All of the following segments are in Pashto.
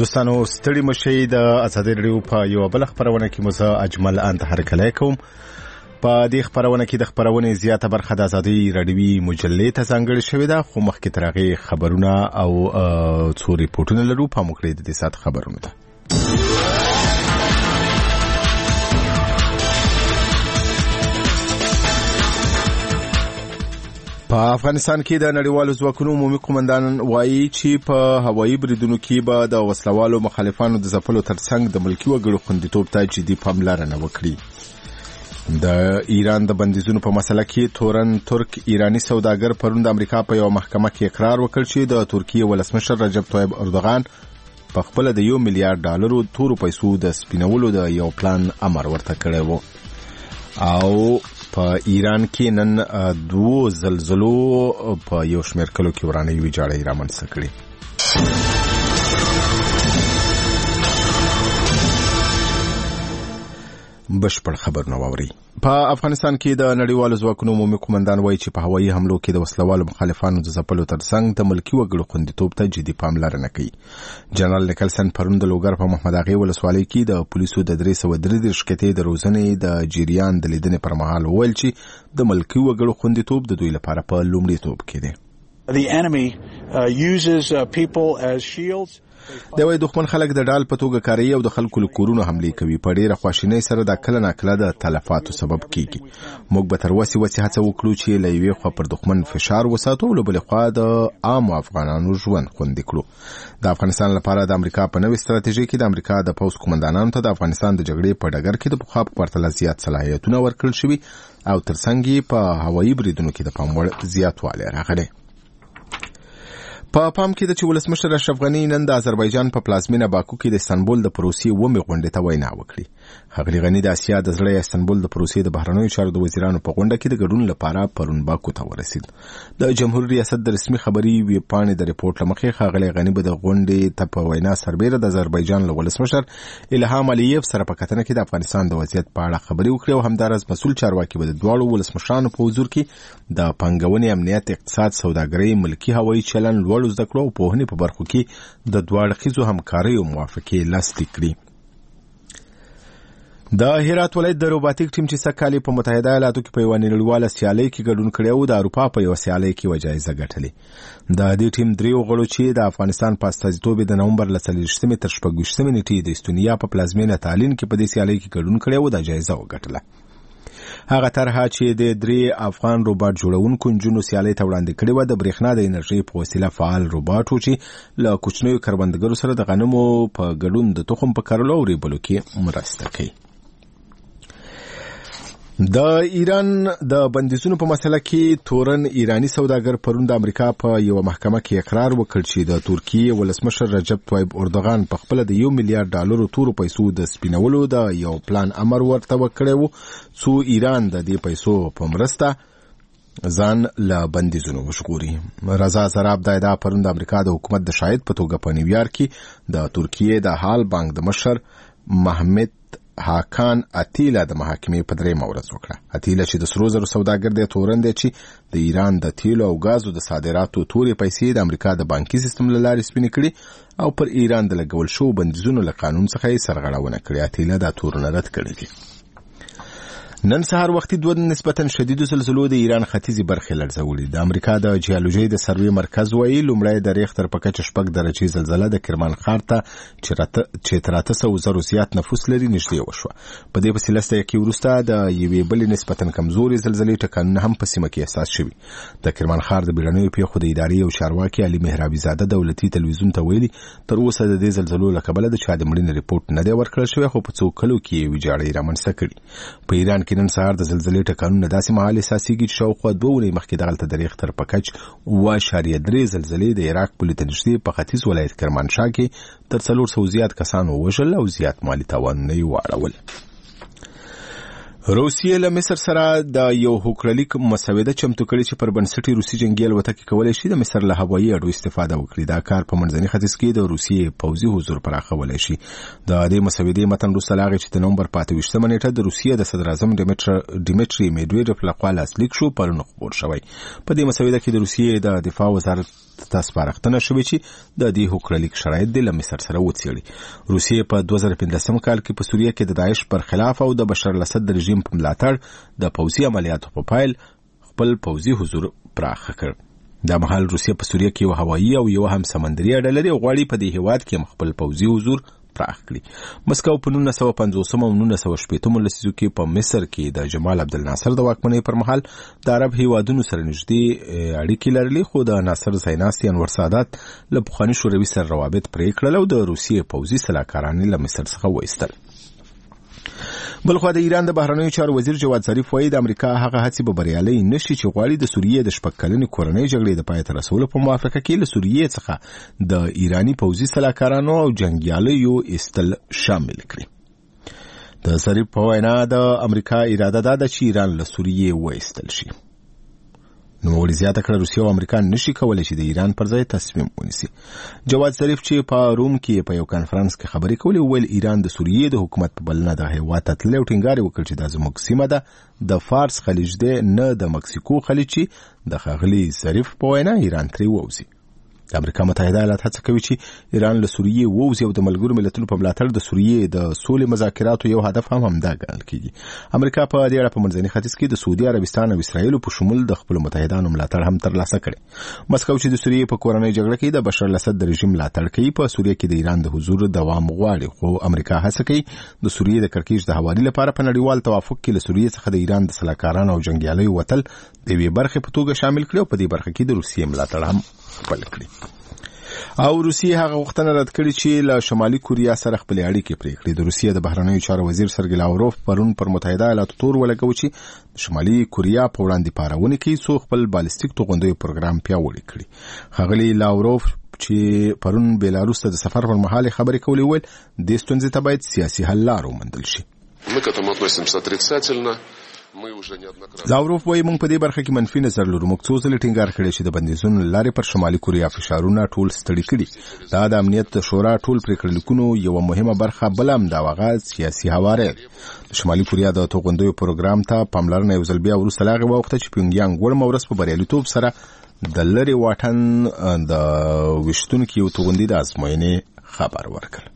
دوستانو ستړي مشي د ازادي رادیو په یو بل خبرونه کې مزه اجمل انت هرکلی کوم. په دې خبرونه کې د خبرونې زیاته برخه د ازادي رادیوي مجلې ته ځانګړې شوې ده، خو مخکې تر هغې خبرونه او څو ریپورټونه لرو. په موږ د دې ساعت خبرونه ده. په افغانستان کې د نړیوالو ځواکونو عمومي قومندان وایي چې په هوایي بریدونو کې به د وسلوالو مخالفانو د ځپلو ترڅنګ د ملکي وګړو خوندیتوب ته جدي پاملرنه وکړي. د ایران د بندیزونو په مسله کې تورن ترک ایرانی سوداګر پرون د امریکا په یو محکمه کې اقرار وکړ چې د ترکیې ولسمشر رجب طیب اردوغان په خپل د $1 میلیارډ تورو پیسو د سپینولو د یو پلان امر ورته کړی و. او په ایران کې نن 2 زلزلو په یو شمېر کلو کې ورانې ویجاړۍ رامنځته کړې. بشپړ خبرونه واوري. په افغانستان کې د نړیوالو ځواکونو عمومي قومندان وایي چې په هوایي حملو کې د وسلوالو مخالفانو د ځپلو ترڅنګ د ملکي وګړو خوندیتوب ته جدي پاملرنه کوي. جنرال نیکلسن پرون د لوګر په محمد اغې ولسوالۍ کې د پولیسو د 333 کتې د روزنې د جریان د لیدنې پر مهال وویل چې د ملکي وګړو خوندیتوب د دوی لپاره په لومړیتوب کې دی. The enemy uses people as shields. د وای دښمن خلک د ډال په توګه کاروي او د خلکو له کورونو حملې کوي. په ډیره خواشینۍ سره د کله ناکله د تلفاتو سبب کیږي. موږ به تر وسې هڅه وکړو چې له یوې خوا پر دښمن فشار وساتو او له بلې خوا د عام افغانانو ژوند خوندي کړو. د افغانستان لپاره د امریکا په نوې ستراتیژي کې د امریکا د پوځ قومندانانو ته د افغانستان د جګړې په ډګر کې د پخوا په پرتله زیات صلاحیتونه ورکړل شوي او ترڅنګ په هوایي بریدونو کې د پام وړ زیاتوالی راغلی. په پام کې د چې ولسمشر اشرف غني نن د آذربایجان په پلازمینه باکو کې د استانبول د پروسې 2مې غونډې ته وینا وکړي. ښاغلي غني د اسیا د زړه استانبول د پروسې د بهرنیو چارو د وزیرانو په غونډه کې د ګډون لپاره پرون باکو ته ورسید. د جمهوریت ریاست د رسمي خبري ویبپاڼې د ریپورت لمخې ښاغلي غني به د غونډې ته په وینا سربېره د آذربایجان له ولسمشر الهام علییف سره په کتنه کې د افغانستان د وضعیت په اړه خبري وکړي او همدارس مسؤل چارواکي به د دواړو ولسمشرانو په حضور کې د پنګونې، امنیت، اقتصاد، سوداګرۍ، ملکي هوایي چلند، لوړو زده کړو او پوهنې په برخو کې د دواړو اړخیزو همکاریو موافقې لاسلیک کړي. د هرات ولایت د روباتیک ټیم چې سکه‌کالي په متحده ایالاتو کې په یوه نړیواله سیالۍ کې ګډون کړی و، د اروپا په یوه سیالۍ کې یوه جایزه ګټلې. د دې ټیم 3 غړو چې د افغانستان په استازیتوب د نومبر له 24 تر 26 نیټې د استونیا په پلازمینه تالین کې په دې سیالۍ کې ګډون کړی و، د جایزه وګټله. هغه طرحه چې د 3 افغان روباټ جوړونکو نجونو سیالۍ ته وړاندې کړې و، د برېښنا د انرژۍ په وسیله فعال روباټ و چې له کوچنیو کروندګرو سره د غنمو په ګډون د تخم په کرلو او ریبلو کې مرسته کوي. د ایران د بندیزونو په مسله کې تورن ایرانی سوداګر پرون د امریکا په یو محکمه کې اقرار وکړ چې د ترکیې ولسمشر رجب طیب اردوغان په خپل د $1 میلیارډ تورو پیسو د سپینولو د یو پلان امر ورته وکړی و، څو ایران د دې پیسو په مرسته ځان له بندیزونو وژغوري. رضا زراب د ادعا پرون د امریکا د حکومت د شاهد په توګه په نیویارک کې د ترکیې د حال بانک د مشر محمد هاکان اتیلا د محاکمې په 3مه ورځ وکړه. اتیلا چې د سرو زرو سوداګر دی تورن دی چې د ایران د تیلو او غازو د صادراتو تورې پیسې د امریکا د بانکي سیستم له لارې سپینې کړي او پر ایران د لګول شو بندیزونو له قانون څخه یې سرغړونه کړې. اتیلا دا تورونه رد کړي دي. نن سهار وختي 2 نسبتاً شدیدو زلزلو د ایران ختیځي برخې لړزولې. د امریکا د جیولوژي د سروې مرکز وایي لومړی د ریختر په کچه 6 درجې زلزله د کرمان ښار ته چې 300,000 زیات نفوس لري نږدې وشوه. په دې پسې 10 دقیقې وروسته د یوې بلې نسبتاً کمزورې زلزلې ټکانونه هم په سیمه کې احساس شوي. د کرمان ښار د بیړنیو پیښو د ادارې او چارواکي علي مهرابي زاده دولتي تلویزیون ته ویلي تر اوسه د دې زلزلو له کبله د چا د مړینې ریپورت نه دی ورکړل شوی، خو په څو کلو کې ویجاړۍ رامنځته کړي. په ایران کې نن سهار د زلزلې ټکانونه داسې مهال احساسېږي چې شاوخوا 2 ورځې مخکې دغلته د ریختر په کچ 7.3 زلزلې د عراق پولې ته نږدې په ختیځ ولایت کرمانشاه کې تر 400 زیات کسان ووژل او زیات مالي تاوانونه یې واړول. روسیې له مصر سره د یو هوکړلیک مسوده چمتو کړې چې پر بنسټي روسي جنگي الوتکې کولی شي د مصر له هوایي اډو استفاده وکړي. دا کار په منځني ختیځ کې د روسیې پوځي حضور پراخولی شي. د دې مسودې متن وروسته له هغې چې د نومبر په 28 نیټه د روسیې د صدراعظم ډیمیټري میډویډف لخوا لاسلیک شو پرون خپور شوی. په دې مسوده کې د روسیې د دفاع وزارت ته سپارښتنه شوې چې د دې حقوق لیک شرایط د مصر سره وڅېړي. روسیې په 2015 کال کې په سوریه کې د داعش پر خلاف او د بشار الاسد د رژیم په ملاتړ د پوځي عملیاتو په پایل خپل پوځي حضور پراخ کړ. دا مهال روسیه په سوریه کې یو هوایي او یو هم سمندري اډه لري او غواړي په دې هیواد کې خپل پوځي حضور پراخ کړي. مسکو په 1950 او 1960 لسیزو کې په مصر کې د جمال عبدالناصر د واکمنۍ پر مهال د عرب هیوادونو سره نږدې اړیکې لرلې، خو د ناصر ځایناستي انور سادات له پخواني شوروي سره روابط پرې کړل او د روسیې پوځي سلاکاران له مصر څخه وایستل. بلخوا د ایران د بهرنیو چارو وزیر جواد ظریف وایي د امریکا هغه هڅې به بریالۍ نشي چې غواړي د سوریې د شپږ کلنې کورنۍ جګړې د پای ته رسولو په موافقه کې له سوریې څخه د ایراني پوځي سلاکارانو او جنګیالیو ایستل شامل کړي. د ظریف په وینا د امریکا اراده ده چې ایران له سوریې وایستل شي. نوموړي زیاته کړه روسیه او امریکا نشي کولی چې د ایران پر ځای تصمیم ونیسي. جواد ظریف چې په روم کې په یو کانفرنس کې خبرې کولې ویل ایران د سوریې د حکومت په بلنه د هیواد ته تللی او ټینګار وکړ چې دا زموږ سیمه ده، د فارس خلیج دی نه د مکسیکو خلیج چې د ښاغلي ظریف په وینا ایران ترې ووځي. د امریکا متحده ایالات هڅه کوي چې ایران له سوریې ووځي او د ملګرو ملتونو په ملاتړ د سوریې د سولې مذاکراتو یو هدف هم همدا ګڼل کیږي. امریکا په دې اړه په منځني ختیځ کې د سعودي عربستان او اسرائیل په شمول د خپل متحدانو ملاتړ هم ترلاسه کړي. مسکو چې د سوریې په کورنۍ جګړه کې د بشار الاسد د رژیم ملاتړ کوي، په سوریه کې د ایران د حضور دوام غواړي، خو امریکا هڅه کوي د سوریې د کړکېچ د حوالې لپاره په نړیوال توافق کې له سوریې څخه د ایران د سلاکارانو او جنګیالیو وتل د یوې برخې په توګه شامل کړي او په دې برخه کې د روسیې ملاتړ هم خپل کړي. او روسیې هغه غوښتنه رد کړې چې له شمالي کوریا سره خپل اړیکې پرې کړي. د روسیې د بهرنیو چارو وزیر سرګی لاوروف پرون پر متحده ایالاتو تور ولګاوه چې د شمالي کوریا په وړاندې پارونه کوي څو خپل بالستیک توغندیو پروګرام پیاوړی کړي. ښاغلي لاوروف چې پرون بیلاروس ته د سفر پر مهال خبرې کولې ویل د ستونزې ته باید سیاسي حل لار وموندل شي. لاوروف وایي موږ په دې برخه کې منفي نظر لرو. موږ څو ځله ټینګار کړی چې د بندیزونو لارې پر شمالي کوریا فشارونه ټول ستړي کړي. دا د امنیت شورا ټول پریکړه لیکونو یو مهمه برخه بل هم دا وغه سیاسي هواره. د شمالي کوریا د توغندیو پروګرام ته پاملرنه یو ځل بیا وروسته لاغه وخت چې پیونګیانګ ګورم ورس په بریالیتوب سره د لری واټن د وشتونکو یو توغندي د ازموینې خبر ورکړ.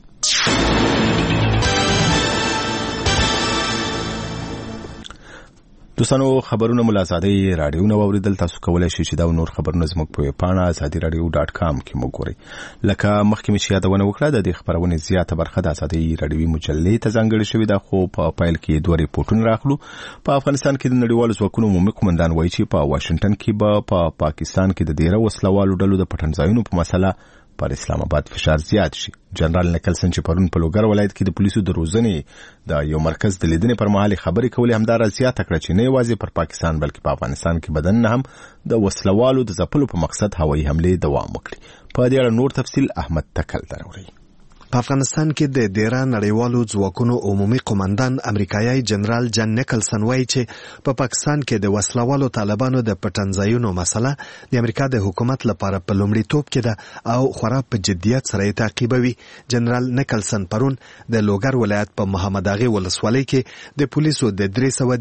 دوستانو خبرونه ملازادي رادیو نو اوریدل، تاسو کولای شئ چې دا نور خبرونه زموږ په پاڼه azadiradio.com کې وګورئ. لکه مخکې چې یادونه وکړه د دې خبرونه زیاته برخه د ازادي رادیوي مجلې ته ځانګړې شوې ده، خو په پایل کې دوه ریپورتونه راغلو. په افغانستان کې د نړیوالو ځواکونو عمومي قومندان وایي چې په واشنگټن کې به په پاکستان کې د ډیره وسلوالو ډلو د پټنځایونو په مسله پر اسلام آباد فشار زیات شي. جنرال نکلسن چې پرون په لوګر ولایت کې د پولیسو د روزنې د یو مرکز د لیدنې پر مهال خبرې کولې همدار زیاته کړه چې نه یوازې پر پاکستان بلکې په افغانستان کې بدن نه هم د وسلوالو د ځپلو په مقصد هوایي حملې دوام وکړي. په دې اړه نور تفصیل احمد تکل دروړي. په افغانستان کې د ډیره نړیوالو ځواکونو عمومي قومندان امریکایي جنرال جان نیکلسن وایي چې په پاکستان کې د وسلوالو طالبانو د پټنځایونو مسله د امریکا د حکومت لپاره په لومړیتوب کې ده او خورا په جدیت سره تعقیبوي. جنرال نیکلسن پرون د لوګر ولایت په محمد اغه ولسوالۍ کې د پولیسو د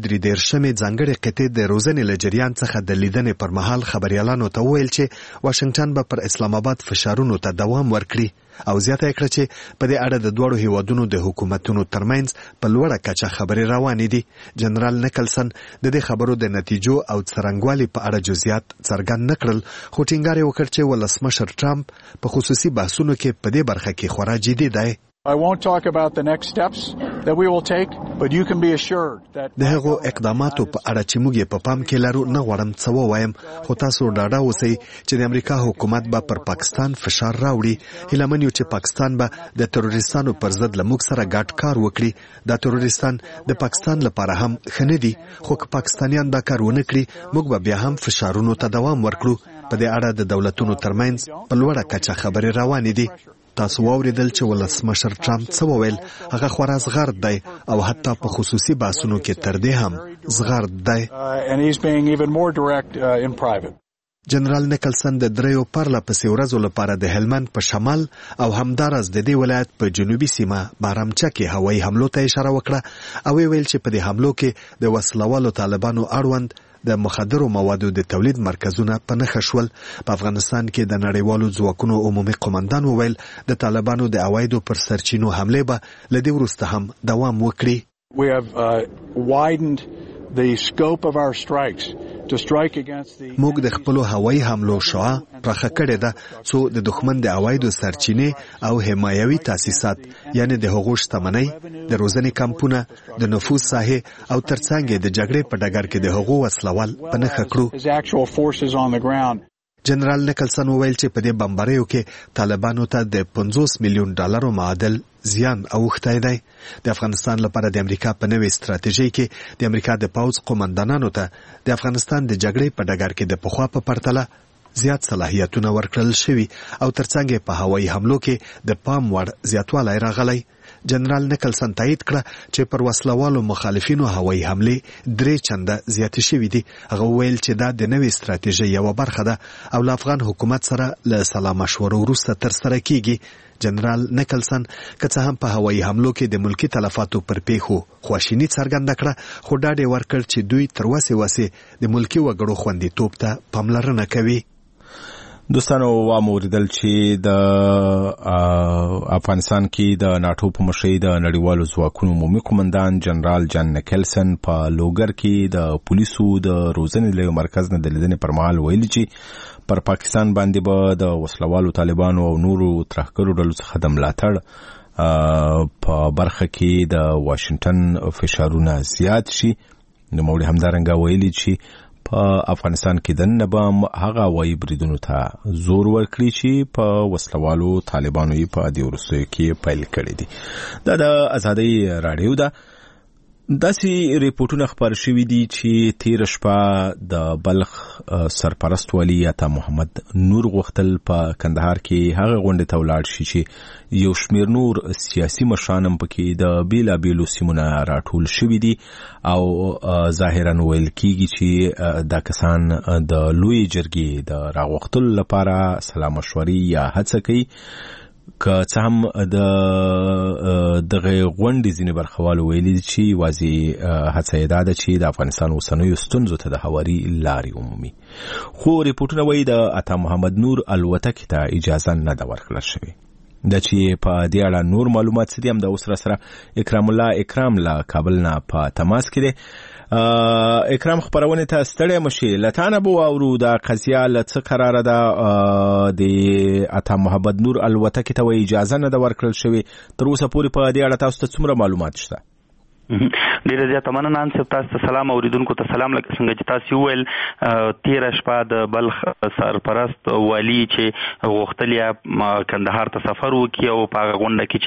333 ځانګړي قطعې د روزنې لجریان څخه د لیدنې پر مهال خبريالانو ته ویل چې واشنگټن به پر اسلام آباد فشارونو ته دوام ورکړي او زیاته کړه چې په دې اړه د دوړو هیوادونو د حکومتونو ترمنځ په لوړه کچه خبرې روانې دي. جنرال نیکلسن د دې خبرو د نتیجو او څرنګوالي په اړه جزئیات څرګند نکړل، خو ټینګار یې وکړ چې ولسمشر ټرمپ په خصوصي بحثونو کې په دې برخه کې خورا جدي دی. I won't talk about the next steps that we will take, but you can be assured that د هغو اقداماتو په اړه چې موږ په پام کې لرو نه غواړم څه ووایم، خو تاسو ډاډه اوسئ چې د امریکا حکومت به پر پاکستان فشار راوړي. هیله من یو چې پاکستان به د تروریستانو پر ضد له موږ سره ګډ کار وکړي. دا تروریستان د پاکستان لپاره هم ښه نه دي، خو که پاکستانیان دا کار ونه کړي موږ به بیا هم فشارونو ته دوام ورکړو. په دې اړه د دولتونو ترمنځ په لوړه کچه خبرې روانې دي. تاسو واوریدل چې ولسمشر ټرمپ څه وویل، هغه خورا زغرد دی او حتی په خصوصي بحثونو کې تر دې هم زغرد دی. جنرال نیکلسن د 3 پرلپسې ورځو لپاره د هلمند په شمال او همدارس د دې ولایت په جنوبي سیمه بارامچه کې هوایي حملو ته اشاره وکړه او ویل چې په دې حملو کې د وسلوالو طالبانو اړوند د مخدرو موادو د تولید مرکزونه په نښه شول. په افغانستان کې د نړیوالو ځواکونو عمومي قومندان وویل د طالبانو د عوایدو پر سرچینو حمله به له دې وروسته هم دوام وکړي. We have widened the scope of our strikes to strike against the موږ د خپلو هوایي حملو شعاع پراخه کړې ده څو د دښمن د عوایدو سرچینې او حمایوي تاسیسات یعنی د هغو شتمنۍ، د روزنې کمپونه، د نفوذ ساحې او ترڅنګ د جګړې په ډګر کې د هغو وسلوال په نښه کړو. جنرال نیکلسن وویل چې په دې بمباریو کې طالبانو ته د $50 میلیون معادل زیان اوښتی دی. د افغانستان لپاره د امریکا په نوې ستراتیژۍ کې د امریکا د پوځ قومندانانو ته د افغانستان د جګړې په ډګر کې د پخوا په پرتله زیات صلاحیتونه ورکړل شوي او ترڅنګ په هوایي حملو کې د پام وړ زیاتوالی راغلی. جنرال نیکلسن تایید کړه چې پر وسلوالو مخالفینو هوایي حملې 3 چنده زیاتې شوي دي. هغه وویل چې دا د نوې ستراتیژۍ یوه برخه ده او له افغان حکومت سره له سلا مشورو وروسته ترسره کیږي. جنرال نیکلسن که څه هم په هوایي حملو کې د ملکی تلفاتو پر پیښو خواشیني څرګنده کړه، خو ډاډ یې ورکړ چې دوی تر وسې د ملکی وګړو خوندیتوب ته پاملرنه کوي. دوستانو واوریدل چې د افغانستان کې د ناټو په مشرۍ د نړیوالو ځواکونو عمومي قومندان جنرال جان نیکلسن په لوګر کې د پولیسو د روزنې له مرکز نه د لیدنې پر مهال ویلي چې پر پاکستان باندې به د وسلوالو طالبانو او نورو ترهګرو ډلو څخه د ملاتړ په برخه کې د واشنگټن فشارونه زیات شي. نوموړي همدارنګه ویلي چې په افغانستان کې دننه به هغه هوایي بریدونو ته زور ورکړي چې په وسلوالو طالبانو یې په دې وروستیو کې پیل کړي دي. دا د ازادۍ راډیو ده. داسې ریپورټونه خپاره شوي دي چې تېره شپه د بلخ سرپرست والي عطا محمد نور غوښتل په کندهار کې هغه غونډې ته ولاړ شي چې یو شمېر نور سیاسي مشران هم پکې د بېلابېلو سیمونه راټول شوي دي او ظاهرا ویل کېږي چې دا کسان د لویې جرګې د راغوښتلو لپاره سلا مشورې یا هڅه کوي. که څه هم دغه غونډې ځینې برخوالو ویلي چې واضح هڅه یې دا ده چې د افغانستان اوسنیو ستونزو ته د هواري لارې عمومي. خو ریپورټونه وایي د عطا محمد نور الوتکې ته اجازه نه ده ورکړل شوې. د چې په دې اړه نور معلومات څه دي هم د اوس سره اکرام الله اکرام له کابل نه په تماس کې دی. اکرام خبرونه ته ستړی مشي لتانه بو اورو دا قضیه لڅ قراره ده د عطا محمد نور الوتکې ته اجازه نه ده ورکړل شوې. تر اوسه پورې په دې اړه تاسو ته څومره معلومات شته؟ ډیره زیاته مننه انصف تاسو ته سلام اوریدونکو ته سلام. لکه څنګه چې تاسو ویل 13 شپه د بلخ سرپرست والی چې غوښتل کندهار ته سفر وکړي او په غونډه کې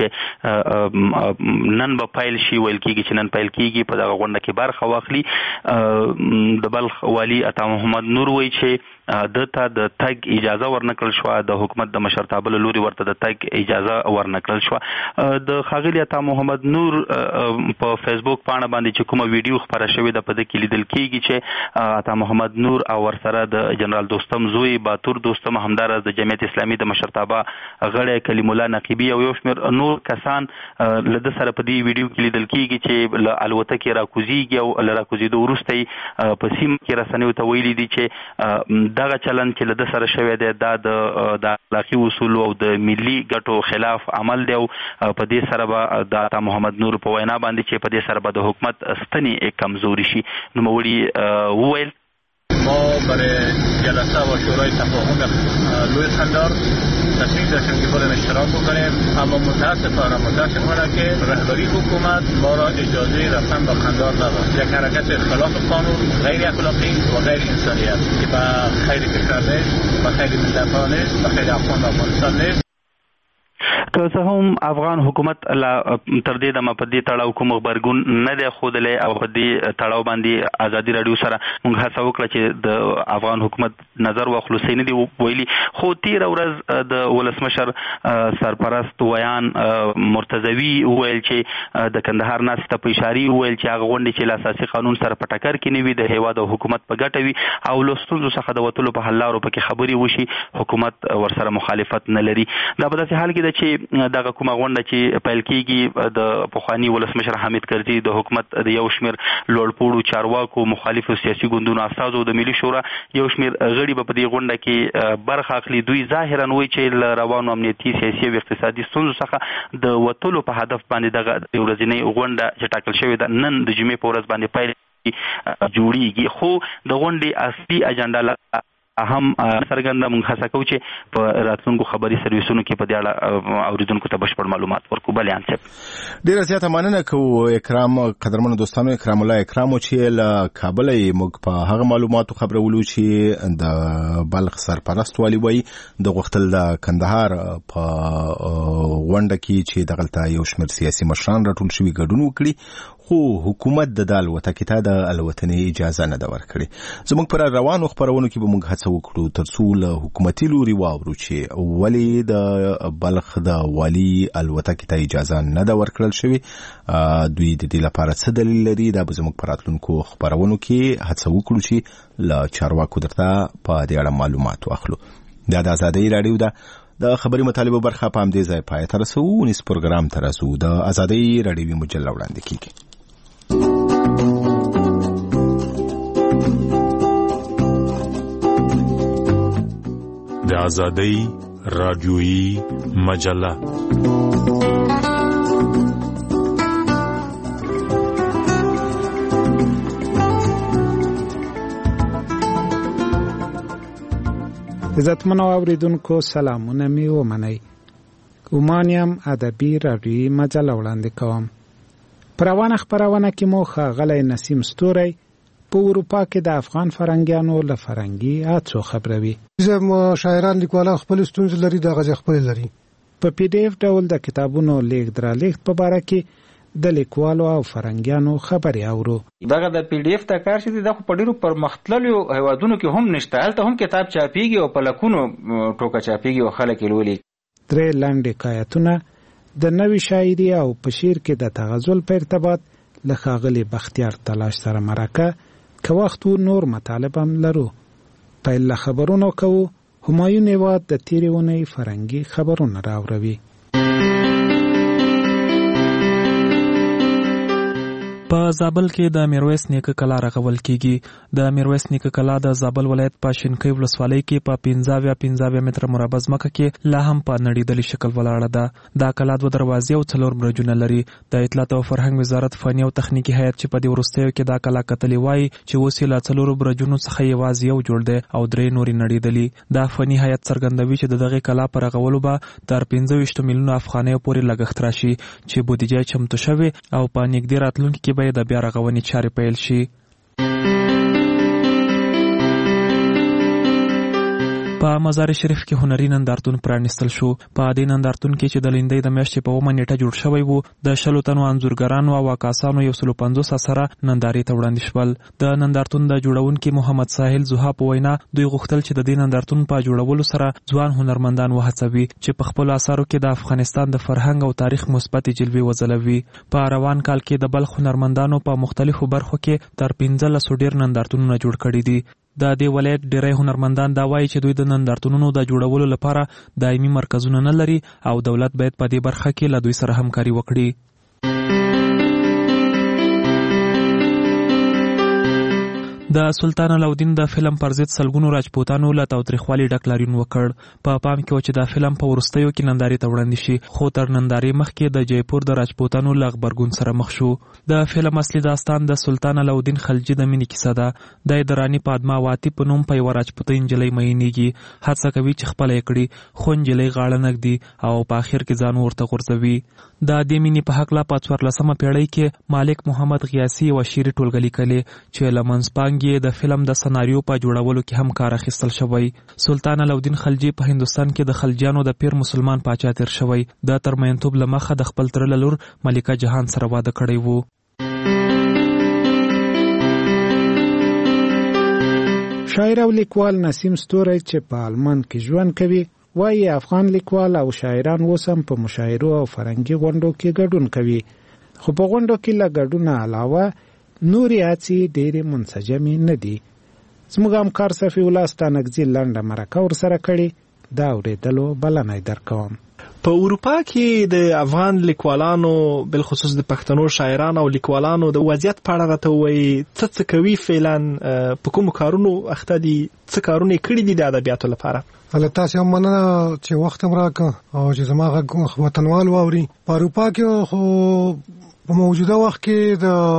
چې نن به پیل شي ویل کېږي چې نن پیل کېږي په دغه غونډه کې برخه واخلي. د بلخ والی عطا محمد نور وایي چې دته د تګ اجازه ورنکړل شو، د حکومت د مشرتابه لوري ورته د تګ اجازه ورنکړل شو. د ښاغلي عطا محمد نور په فیسبوک پاڼه باندې چې کومه ویډیو خبره شوې ده په دې کې لیدل کېږي چې عطا محمد نور او ورسره د جنرال دوستم زوی باتور دوستم همدارس د جمعیت اسلامي د مشرتابه غړی کلیم الله نقیبی او یو شمېر نور کسان له د سره په دې ویډیو کې لیدل کېږي چې له الوتکې راکوزیږي او له راکوزېدو وروسته په سیمه کې رسنیو ته ویلي دي چې دغه چلن چې له د سره شوی دی دا د اخلاقي اصول او د ملي ګټو خلاف عمل دی او په دې سره به د عطا محمد نور په وینا باندې چې په دې سره به د حکومت ستنې کمزوري شي. نوموړي وویل ما برای جلسه و شورای تفاهم لوی خندار تصمیم داشتیم که بریم اشتراک بکنیم، اما متاسفانه که رهبری حکومت ما را اجازه رفتن به خندار نداد. یک حرکت خلاف قانون، غیر اخلاقی و غیر انسانی است که به خیر کشور نیست، به خیر ملت ها نیست، به خیر افغان و افغانستان نیست. که څه هم افغان حکومت تر دې دمه په دې تړاو کوم خبرګون نه دی ښودلی او په دې تړاو باندې ازادي راډیو سره موږ هڅه وکړه چې د افغان حکومت نظر واخلو، صحیح نه دی ویلي. خو تېره ورځ د ولسمشر سرپرست ویان مرتضوي وویل چې د کندهار ناستې ته په اشارې وویل چې هغه غونډې چې له اساسي قانون سره په ټکر کې نه وي د هېواد او حکومت په ګټه وي او له ستونزو څخه د وتلو په حل لارو پکې خبرې وشي، حکومت ورسره مخالفت نه لري. دا په داسې حال کې ده چې دغه کومه غونډه چې پیل کیږي د پخوانی ولسمشر حامد کرزي د حکومت د یو شمېر لوړپوړو چارواکو مخالفو سیاسي ګوندونو استازو د ملي شورا یو شمېر غړي په دې غونډه کې برخه اخلي. دوی ظاهرا وایي چې روانو امنیتي سیاسي او اقتصادي ستونزو څخه د وټولو په هدف باندې دغه ورځنی غونډه چې ټاکل شوې ده نن د جمعې په ورځ باندې پیل جوړیږي. خو د غونډې اصلي اجنډا هم څرګنده موږ هڅه کوو چې په راتلونکو خبري سرویسونو کې په دې اړه اوریدونکو ته بشپړ معلومات ورکړو. بلیان صاحب ډیره زیاته مننه کوو اکرام. قدرمنو دوستانو، اکرام الله اکرام چې له کابل موږ په هغه معلوماتو خبرولو چې د بلخ سرپرست والی وای د غختل د کندهار په غونډه کې چې دغلته یو شمېر سیاسي مشران راټول شوي ګډون وکړي، خو حکومت د دال وتکیته د الوتنې اجازه نه ورکړي. زموږ پر روانو خبرونو کې به موږ هڅه وکړو ترڅو له حکومتي لوري واورو چې ولې د بلخ د والی الوتکیته اجازه نه ورکړل شوی، دوی د دې لپاره څه دلیل لري. دا به زموږ پر راتلونکو خبرونو کې هڅه وکړو چې له چارواکو درته په دې اړه معلومات واخلو. دا د آزادۍ راډیو ده. د خبري مطالبه برخه په همدې ځای پای ته رسو. نس پروګرام ته رسو. د آزادۍ راډیوي مجله وړاندې کیږي. د آزادۍ راډیوي مجله عزتمنو اوریدونکو سلامونه می ومنئ. ګومانیم ادبي راډیوي مجله وړاندې کوم. پر روانه خبرونه کې مو ښاغلی نسیم ستوری په اروپا کې د افغان فرنګیانو له فرنګي هڅو خبروي. زموږ شاعران لیکوالان خپل ستونزې لري، دغه خپل لري. په پی ډی اف ډول د کتابونو لیږد رالېږد په باره کې د لیکوالو او فرنګیانو خبرې اورو. دغه د پی ډی اف د کار چې د په ډیرو پرمختللو هیوادونو کې هم نشته. هلته هم کتاب چاپیږي او په لکونو ټوکه چاپیږي او خلک یې لولي. 3 لنډ حکایتونه د نوې شاعري او په شعر کې د تغزل په ارتباط له ښاغلي بختیار تلاش سره مرکه که وخت نور مطالب هم لرو. پیل له خبرونو کوو. همایون هیواد د تیرې اونۍ فرنګي خبرونه راوروي. په زابل کې د میرویس نیکه کلا رغول کیږي. د میرویس نیکه کلا د زابل ولایت په شینکۍ ولسوالۍ کې په 15 متره مربع ځمکه کې لا هم په نړیدلي شکل ولاړه ده. دا کلا 2 دروازې او 4 برجونه لري. د اطلاعات او فرهنګ وزارت فني او تخنیکی هیئت چې په دې وروستیو کې دا کلا کتلې وایي چې اوس له 4 برجونو څخه یوازې یو جوړ دی او 3 نورې نړیدلي. دا فني هیئت څرګندوي چې دغه کلا پر رغولو به تر 25 میلیونه افغانیو پورې لګښت راشي چې بودیجه چمتو شوی او په نږدې راتلونکي کې د بیا رغونې چارې پیل شي. په مزار شریف کې هنري نندارتون پرانیستل شو. په دې نندارتون کې چې د لیندۍ د میاشتې په 9 نیټه جوړ شوی وو، د 100 تنو انځورګرانو او عکاسانو 150 سره نندارې ته وړاندې شول. د نندارتون د جوړونکي محمد ساحل زوها په وینا دوی غوښتل چې د دې نندارتون په جوړولو سره ځوان هنرمندان وهڅوي چې په خپل اثارو کې د افغانستان د فرهنګ او تاریخ مثبت جلوې وځلوي. په روان کال کې د بلخ هنرمندانو په مختلفو برخو کې تر 15 ډیر نندارتونونه جوړ کړي دي. د دې ولایت ډیری هنرمندان دا وایي چې دوی د نندارتونونو د جوړولو لپاره دایمي مرکزونه نه لري او دولت باید په دې برخه کې له دوی سره همکاري وکړي. د سلطان علاءالدین د فلم پر ضد سلګونو راجپوتانو له تاوتریخوالي ډک لاریون وکړ. په پام کې و چې د فلم په وروستیو کې نندارې ته وړاندې شي، خو تر نندارې مخکې د جیپور د راجپوتانو له غبرګون سره مخ شو. د فلم اصلي داستان د سلطان علاءالدین خلجي د مینې کیسه ده. د رانی پادماواتی په نوم په یوه راجپوتۍ نجلۍ مینېږي، هڅه کوي چې خپله یې کړي، خو نجلۍ غاړه نږدي او په آخر کې ځان ورته غورځوي. د دې مینې په هکله په 14مه پیړۍ کې مالک محمد غیاسي یوه شعري ټولګه لیکلې چې له منځپانګې د فلم د سناریو په جوړولو کې هم کار اخیستل شوی. سلطان علاءالدین خلجي په هندوستان کې د خلجیانو د پیر مسلمان پاچا تیر شوی. د ترمنتوب له مخه د خپل تره له لور ملکه جهان سره واده کړی وو. شاعر او لیکوال نسیم ستوری چې په آلمان کې ژوند کوي وایي افغان لیکوال او شاعران اوس هم په مشاعرو او فرهنګي غونډو کې ګډون کوي، خو په غونډو کې له ګډونه علاوه نورې هڅې ډېرې منسجمې نه دي. زموږ همکار صفي الله ستانکزي لنډه مرکه ورسره کړې، دا اورېدلو بلنه یې درکوم. په اروپا کې د افغان لیکوالانو بالخصوص د پښتنو شاعرانو او لیکوالانو د وضعیت په اړه راته وایي څه کوي فعلا په کوم کارونو اخته دي څه کارونه کړي دي د ادبیاتو لپاره الله تاسو هم مننه چې وخت هم راکړ او چې زما غږ وطنوال واوري په اروپا کې خو په موجوده وخت کې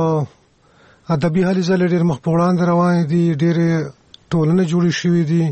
د ادبي هلې ځلې ډېر مخ په وړاندې روانې دي ډېرې ټولنې جوړې شوې دي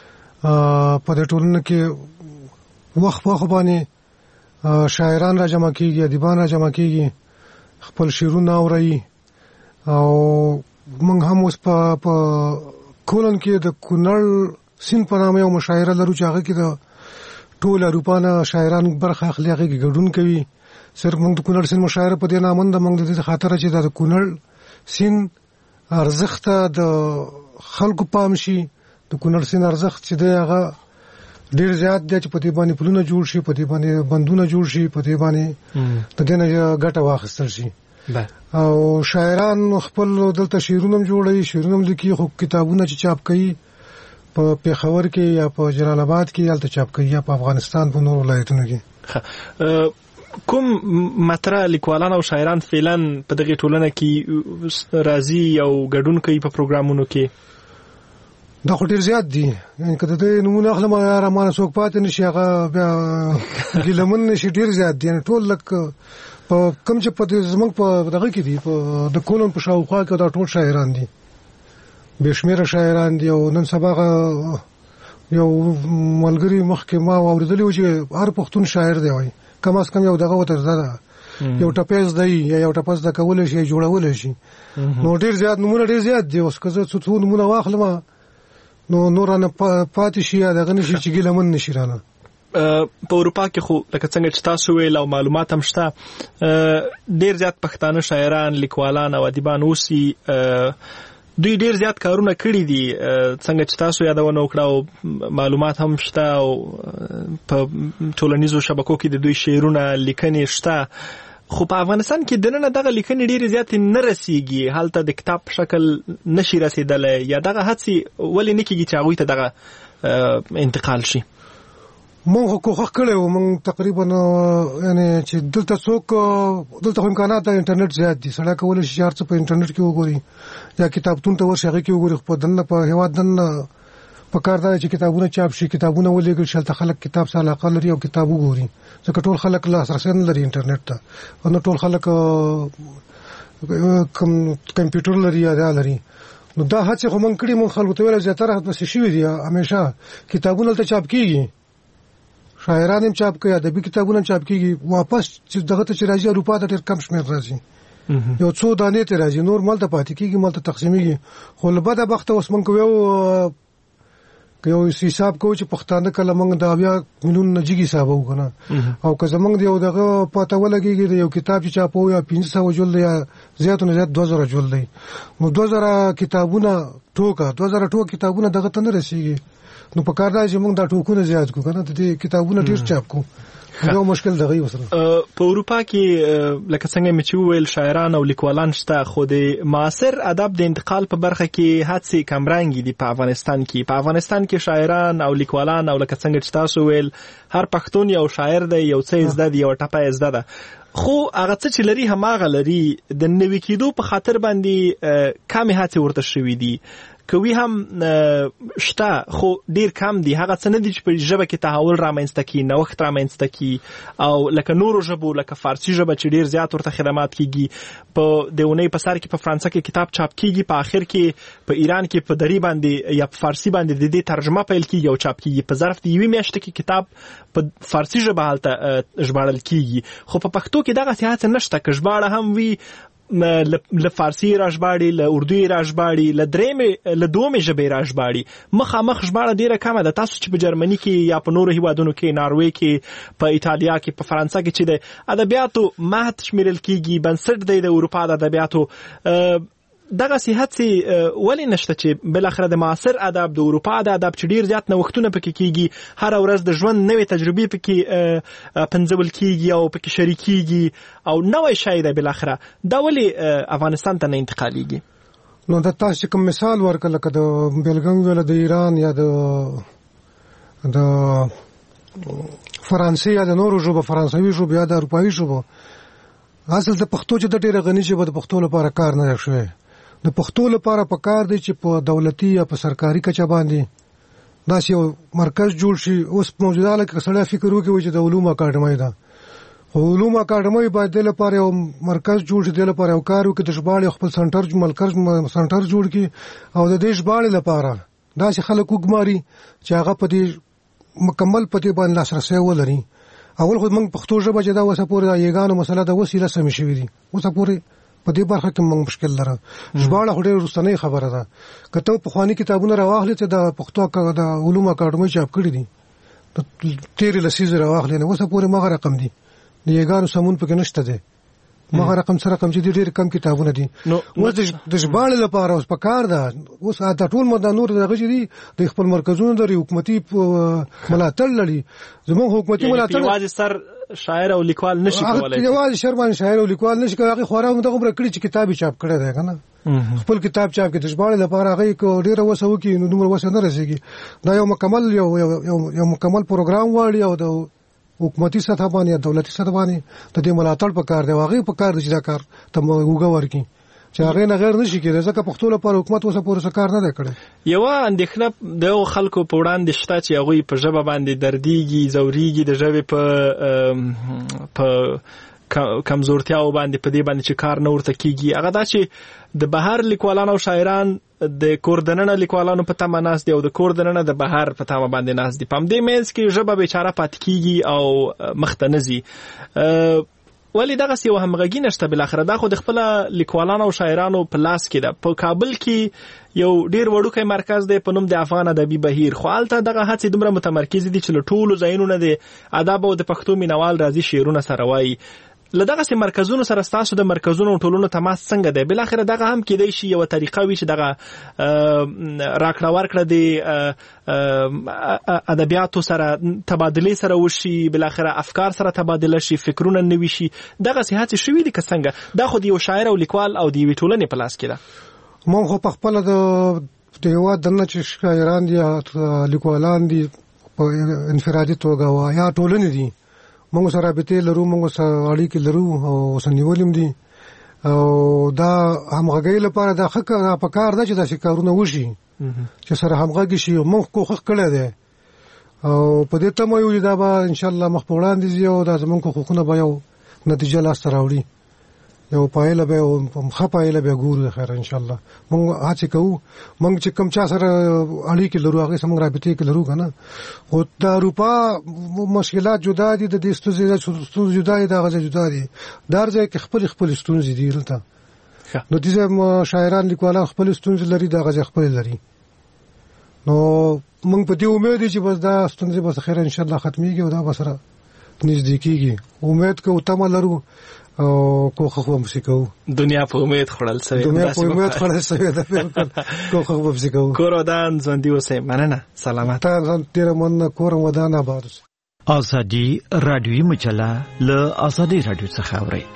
په دې ټولنه کې وخت باندې شاعران را جمع کیږي ادیبان را جمع کیږي خپل شعرونه اوري او موږ هم اوس په کولن کې د کونړ سین په نامه یو مشاعره لرو چې هغه کې د ټول اروپا نه شاعران برخه اخلي هغه کې ګډون کوي صرف موږ د کونړ سین مشاعره په دې نامه د موږ د دې خاطر چې د کونړ سین ارزښت د خلکو پام شي د کونړ سین ارزښت چې دی هغه ډیر زیات دی چې په دې باندې پلونه جوړ شي په دې باندې بندونه جوړ شي په دې باندې د دې نه ګټه واخیستل شي او شاعران خپل دلته شعرونه جوړوي شعرونه لیکي خو کتابونه چې چاپ کوي په پیښور کې یا په جلال آباد کې یا چاپ کوي یا په افغانستان په نورو ولایتونو کې کوم مطرح لیکوالان او شاعران فعلا په دغه ټولنه کې راځي او ګډون کوي په پروګرامونو کې دا خو ډیر زیات دي یعنی کله دې نمونه اخلم یا رحمان څوک پاتې نشي هغه بیا ګلمن نشي ډیر زیات دي ټول لک په کوم چې په زمنګ په دغه کې دي په د کولون په شاوخوا کې دا ټول شاعران دي بشمیره شاعران دي او نن سبا یو ملګری مخکې ما اوریدلی و چې هر پښتون شاعر دی وای کم از کم یو دغه وته زده یو ټپیز دی یا یو ټپس د کول شي جوړول شي نو ډیر زیات نمونه ډیر زیات دي اوس که زه څو نمونه واخلم نو نورانه پاتې شي دغه نشي چې ګلمن نشي رانه په اروپا کې خو لکه څنګه چې تاسو ویل او معلومات هم شته ډیر زیات پښتانه شاعران لیکوالان او ادیبان اوسي دوی ډیر زیات کارونه کړي دي څنګه چې تاسو یادونه وکړه او معلومات هم شته او په ټولنیزو شبکو کې د دوی شعرونه لیکنې شته خو په افغانستان کې دننه دغه لیکنې ډیر زیات نه رسیږي هلته د کتاب په شکل نشي رسیدلی یا دغه هڅې ولې نه کیږي چې هغوی ته دغه انتقال شي مونږ کوښښ کړی و مونږ تقریبا یعنی چې دلته امکانات د انټرنیټ زیات دي سړی کولی شي هر څه په انټرنیټ کې وګوري یا کتابتون ته ورشي هغه کې وګوري خو دننه په هېواد دننه په کار دا چې کتابونه چاپ شي کتابونه ولېږل شي هلته خلک کتاب سره علاقه لري او کتاب وګوري ځکه ټول خلک لاسرسی نه لري انټرنیټ ته او نه ټول خلک کمپیوټر لري یا دا لري نو دا هڅې خو مونږ کړي مونږ خلکو ته ویل زیاتره هڅې شوي دي همیشه کتابونه هلته چاپ کېږي شاعران هم چاپ کوي ادبي کتابونه چاپ کیږي واپس چې دغه ته چې راځي اروپا ته ډېر کم شمېر راځي یو څو دانې ته راځي نور مال ته پاتې کیږي مال ته تقسیمېږي خو له بده بخته اوس مونږ کوو یو حساب کوو چې پښتانه کله مونږ د 80 میلیون نجیږي حساب وکړو او که زمونږ یو دغه پته ولګېږي یو کتاب چې چاپو یا 500 جلد یا زیات نه زیات 2000 جلد دی نو 2000 کتابونه ټوکه 2000 ټوکه کتابونه دغه ته نه رسیږي نو په کار دی چې موږ دا ټوکونه زیات کو کنه د کتابونه ډیر چاپ کو یو مشکل دغه وسره په اروپا کې لکه څنګه مې چې ویل شاعران او لیکوالان شته خو د معاصر ادب د انتقال په برخه کې هڅې کمرنګ دي په افغانستان کې شاعران او لیکوالان او لکه څنګه چې تاسو ویل هر پښتون یو شاعر دی یو څه زده دی یو ټپه زده ده خو هغه څه چې لري هماغه لري د نوي کېدو په خاطر باندې کمې هڅې ورته شوي دي کوي هم شته خو ډیر کم دي هغه څه نه دي چې په ژبه کې تحول رامنځته کړي نوښت رامنځته کړي او لکه نورو ژبو لکه فارسي ژبه چې ډیر زیات ورته خدمات کیږي په د اونۍ په سر کې په فرانسه کې کتاب چاپ کیږي په آخر کې په ایران کې په دری باندې یا په فارسي باندې د دې ترجمه پیل کیږي او چاپ کیږي په ظرف د یوې میاشتې کې کتاب په فارسي ژبه هلته ژباړل کیږي خو په پښتو کې دغه سیاست نشته که ژباړه هم وي له فارسی راژباړي له اردو راژباړي له دومې ژبې راژباړي مخامخ ژباړه ډیره کمه ده تاسو چې په جرمني کې یا په نورو هیوادونو کې ناروې کې په ایتالیا کې په فرانسه کې چې د ادبیاتو مهد شمیرل کیږي بنسټ دی د اروپا د ادبیاتو دغه هڅې ولې نشته چې بل اخر د معاصر ادب د اروپا د ادب چې ډیر زیات نوښتونه پکې کیږي هر ورځ د ژوند نوې تجربې پکې پنځول کیږي او پکې شریکيږي او نوې شی ده بل اخر دا ولې افغانستان ته نه انتقالېږي نو د تاسو کوم مثال ورکړل کده بلګم ویل د ایران یا د فرانسې یا د نورو ژبو فرانسوي ژبو یا د اروپایي ژبو اصل د پښتو چې د ډېره غني ژبه د پښتو لپاره کار نه شوی د پښتو لپاره پکار دی چې په دولتي یا په سرکاري کچه باندې داسې یو مرکز جوړ شي. اوس موجوده حالت کې سړی فکر وکړي چې د علومو اکاډمۍ ده خو علومو اکاډمۍ باید د لپاره یو مرکز جوړ شي د لپاره یو کار وکړي د ژباړې خپل سنټر جوړ کړي او د دې ژباړې لپاره داسې خلک وګماري چې هغه په دې مکمل په دې باندې لاسرسی ولري. اول خو موږ پښتو ژبه چې دا وسه پورې د یګانو مسله د وسیله سم شوې دي وسه پورې په دې برخه کې موږ مشکل لرو. ژباړه ډېر وروستنۍ خبره ده. کته په خواني کتابونه راواخلې ته د پښتو د علومو اکاډمۍ چاپ کړي دي د 13 لسیزه راواخلې نه وسه پورې مغه رقم دي د یګانو سمون پکې نشته دي مغه رقم سره کم چې ډېر کم کتابونه دي. اوس د ژباړې لپاره اوس پکار ده اوس دا ټول مدانور دغه دي د خپل مرکزونو د حکومتي ملاتړ لري. زموږ حکومتي ملاتړ یوازې سر شاعر او لیکوال نشي کولای یوازې شرمان شاعر او لیکوال نشي کولای هغه خورا دغه برکړي چې کتاب چاپ کړی دی کنه خپل کتاب چاپ کې د ژباړې لپاره هغه ډېر وسو کې نو دومره وسه نه رسیږي. دا یو مکمل پروګرام واړي او د حکومتي سطح باندې یا دولتي سطح باندې د دې ملاتړ پکار دی. هغه پکار دی چې دا کار ته وګور ورکړي چې هغه نه غیر نشي کېدای ځکه پښتو لپاره حکومت اوسه پورې کار نه کړي. یو اندېښنه د خلکو په وړاندې شته چې هغه په ژبه باندې درديږي زوريږي د ژبې په کمزورتیاو باندې په دې باندې چې کار نه ورته کیږي. هغه دا چې د بهر لیکوالانو او شاعران د کوردننه لیکوالانو په تمه ناس دي او د کوردننه د بهر په تمه باندې ناس دي. په دې مینس کې ژبه بیچاره پات کیږي او مخته نزي. ولی دغه یو همغږي نشته بل اخر دا خو د خپل لیکوالانو او شاعرانو په لاس کې ده. په کابل کې یو ډیر وړوکی مرکز دی په نوم د افغان ادبي بهیر خو البته دغه هڅې دومره متمرکز دي چې له ټولو ځایونو نه د ادب او د پښتو مینوال راځي شعرونه سره وایي. لدغه سي مرکزونو سره تاسو د مرکزونو ټولونو تماس څنګه دی؟ بل اخر دغه هم کېدای شي یو طریقه وي چې دغه راکړه ورکړه دی ادبیاتو سره تبادله سره وشي بل اخر افکار سره تبادله شي فکرونه نوي شي. دغه سي هڅې شوي دي که څنګه؟ دا خو د یو شاعر او لیکوال او د یوې ټولنې په لاس کې ده. مونږ خو په خپل د هېواد دننه چې شاعران دي لیکوالان دي په انفرادي توګه یا ټولنې دي موږ سره رابطې لرو موږ سره اړیکې لرو او سنیولم دي او دا همغږي لپاره دا حق په کار ده چې داسې کارونه وشي چې سره همغږي شي. موږ کوښښ کړی دی او په دې تمه یو دا به ان شاء الله مخ په وړاندې ځي او دا زموږ حقوقونه به یو نتیجه لاسته راوړي یو پایله به مخه پایله به ګورو خیر ان شاء الله. موږ هڅه کوو موږ چې کوم چا سره اړیکې لرو هغه سره رابطې کې لرو کنه. او د اروپا مشکلات جدا دي د دې ستونزې جدا دي دا غزه جدا دي درځي کې خپل ستونزې دي لته نو دې شاعران لیکوالان خپل ستونزې لري دا غزه خپل لري. نو موږ په دې امید دي چې بس دا ستونزې به خیر ان شاء الله ختميږي او دا به سره نږدې کیږي. امید کوو تمه لرو او کوخه خو مسکو دنیا په امید خړل سوی ده بالکل کوخه خو مسکو کورودان ژوندۍ اوسې مننه سلامات ډیر مننه کور ودان آباد. ازادي رادیوي مجله له ازادي رادیو څخه اوري.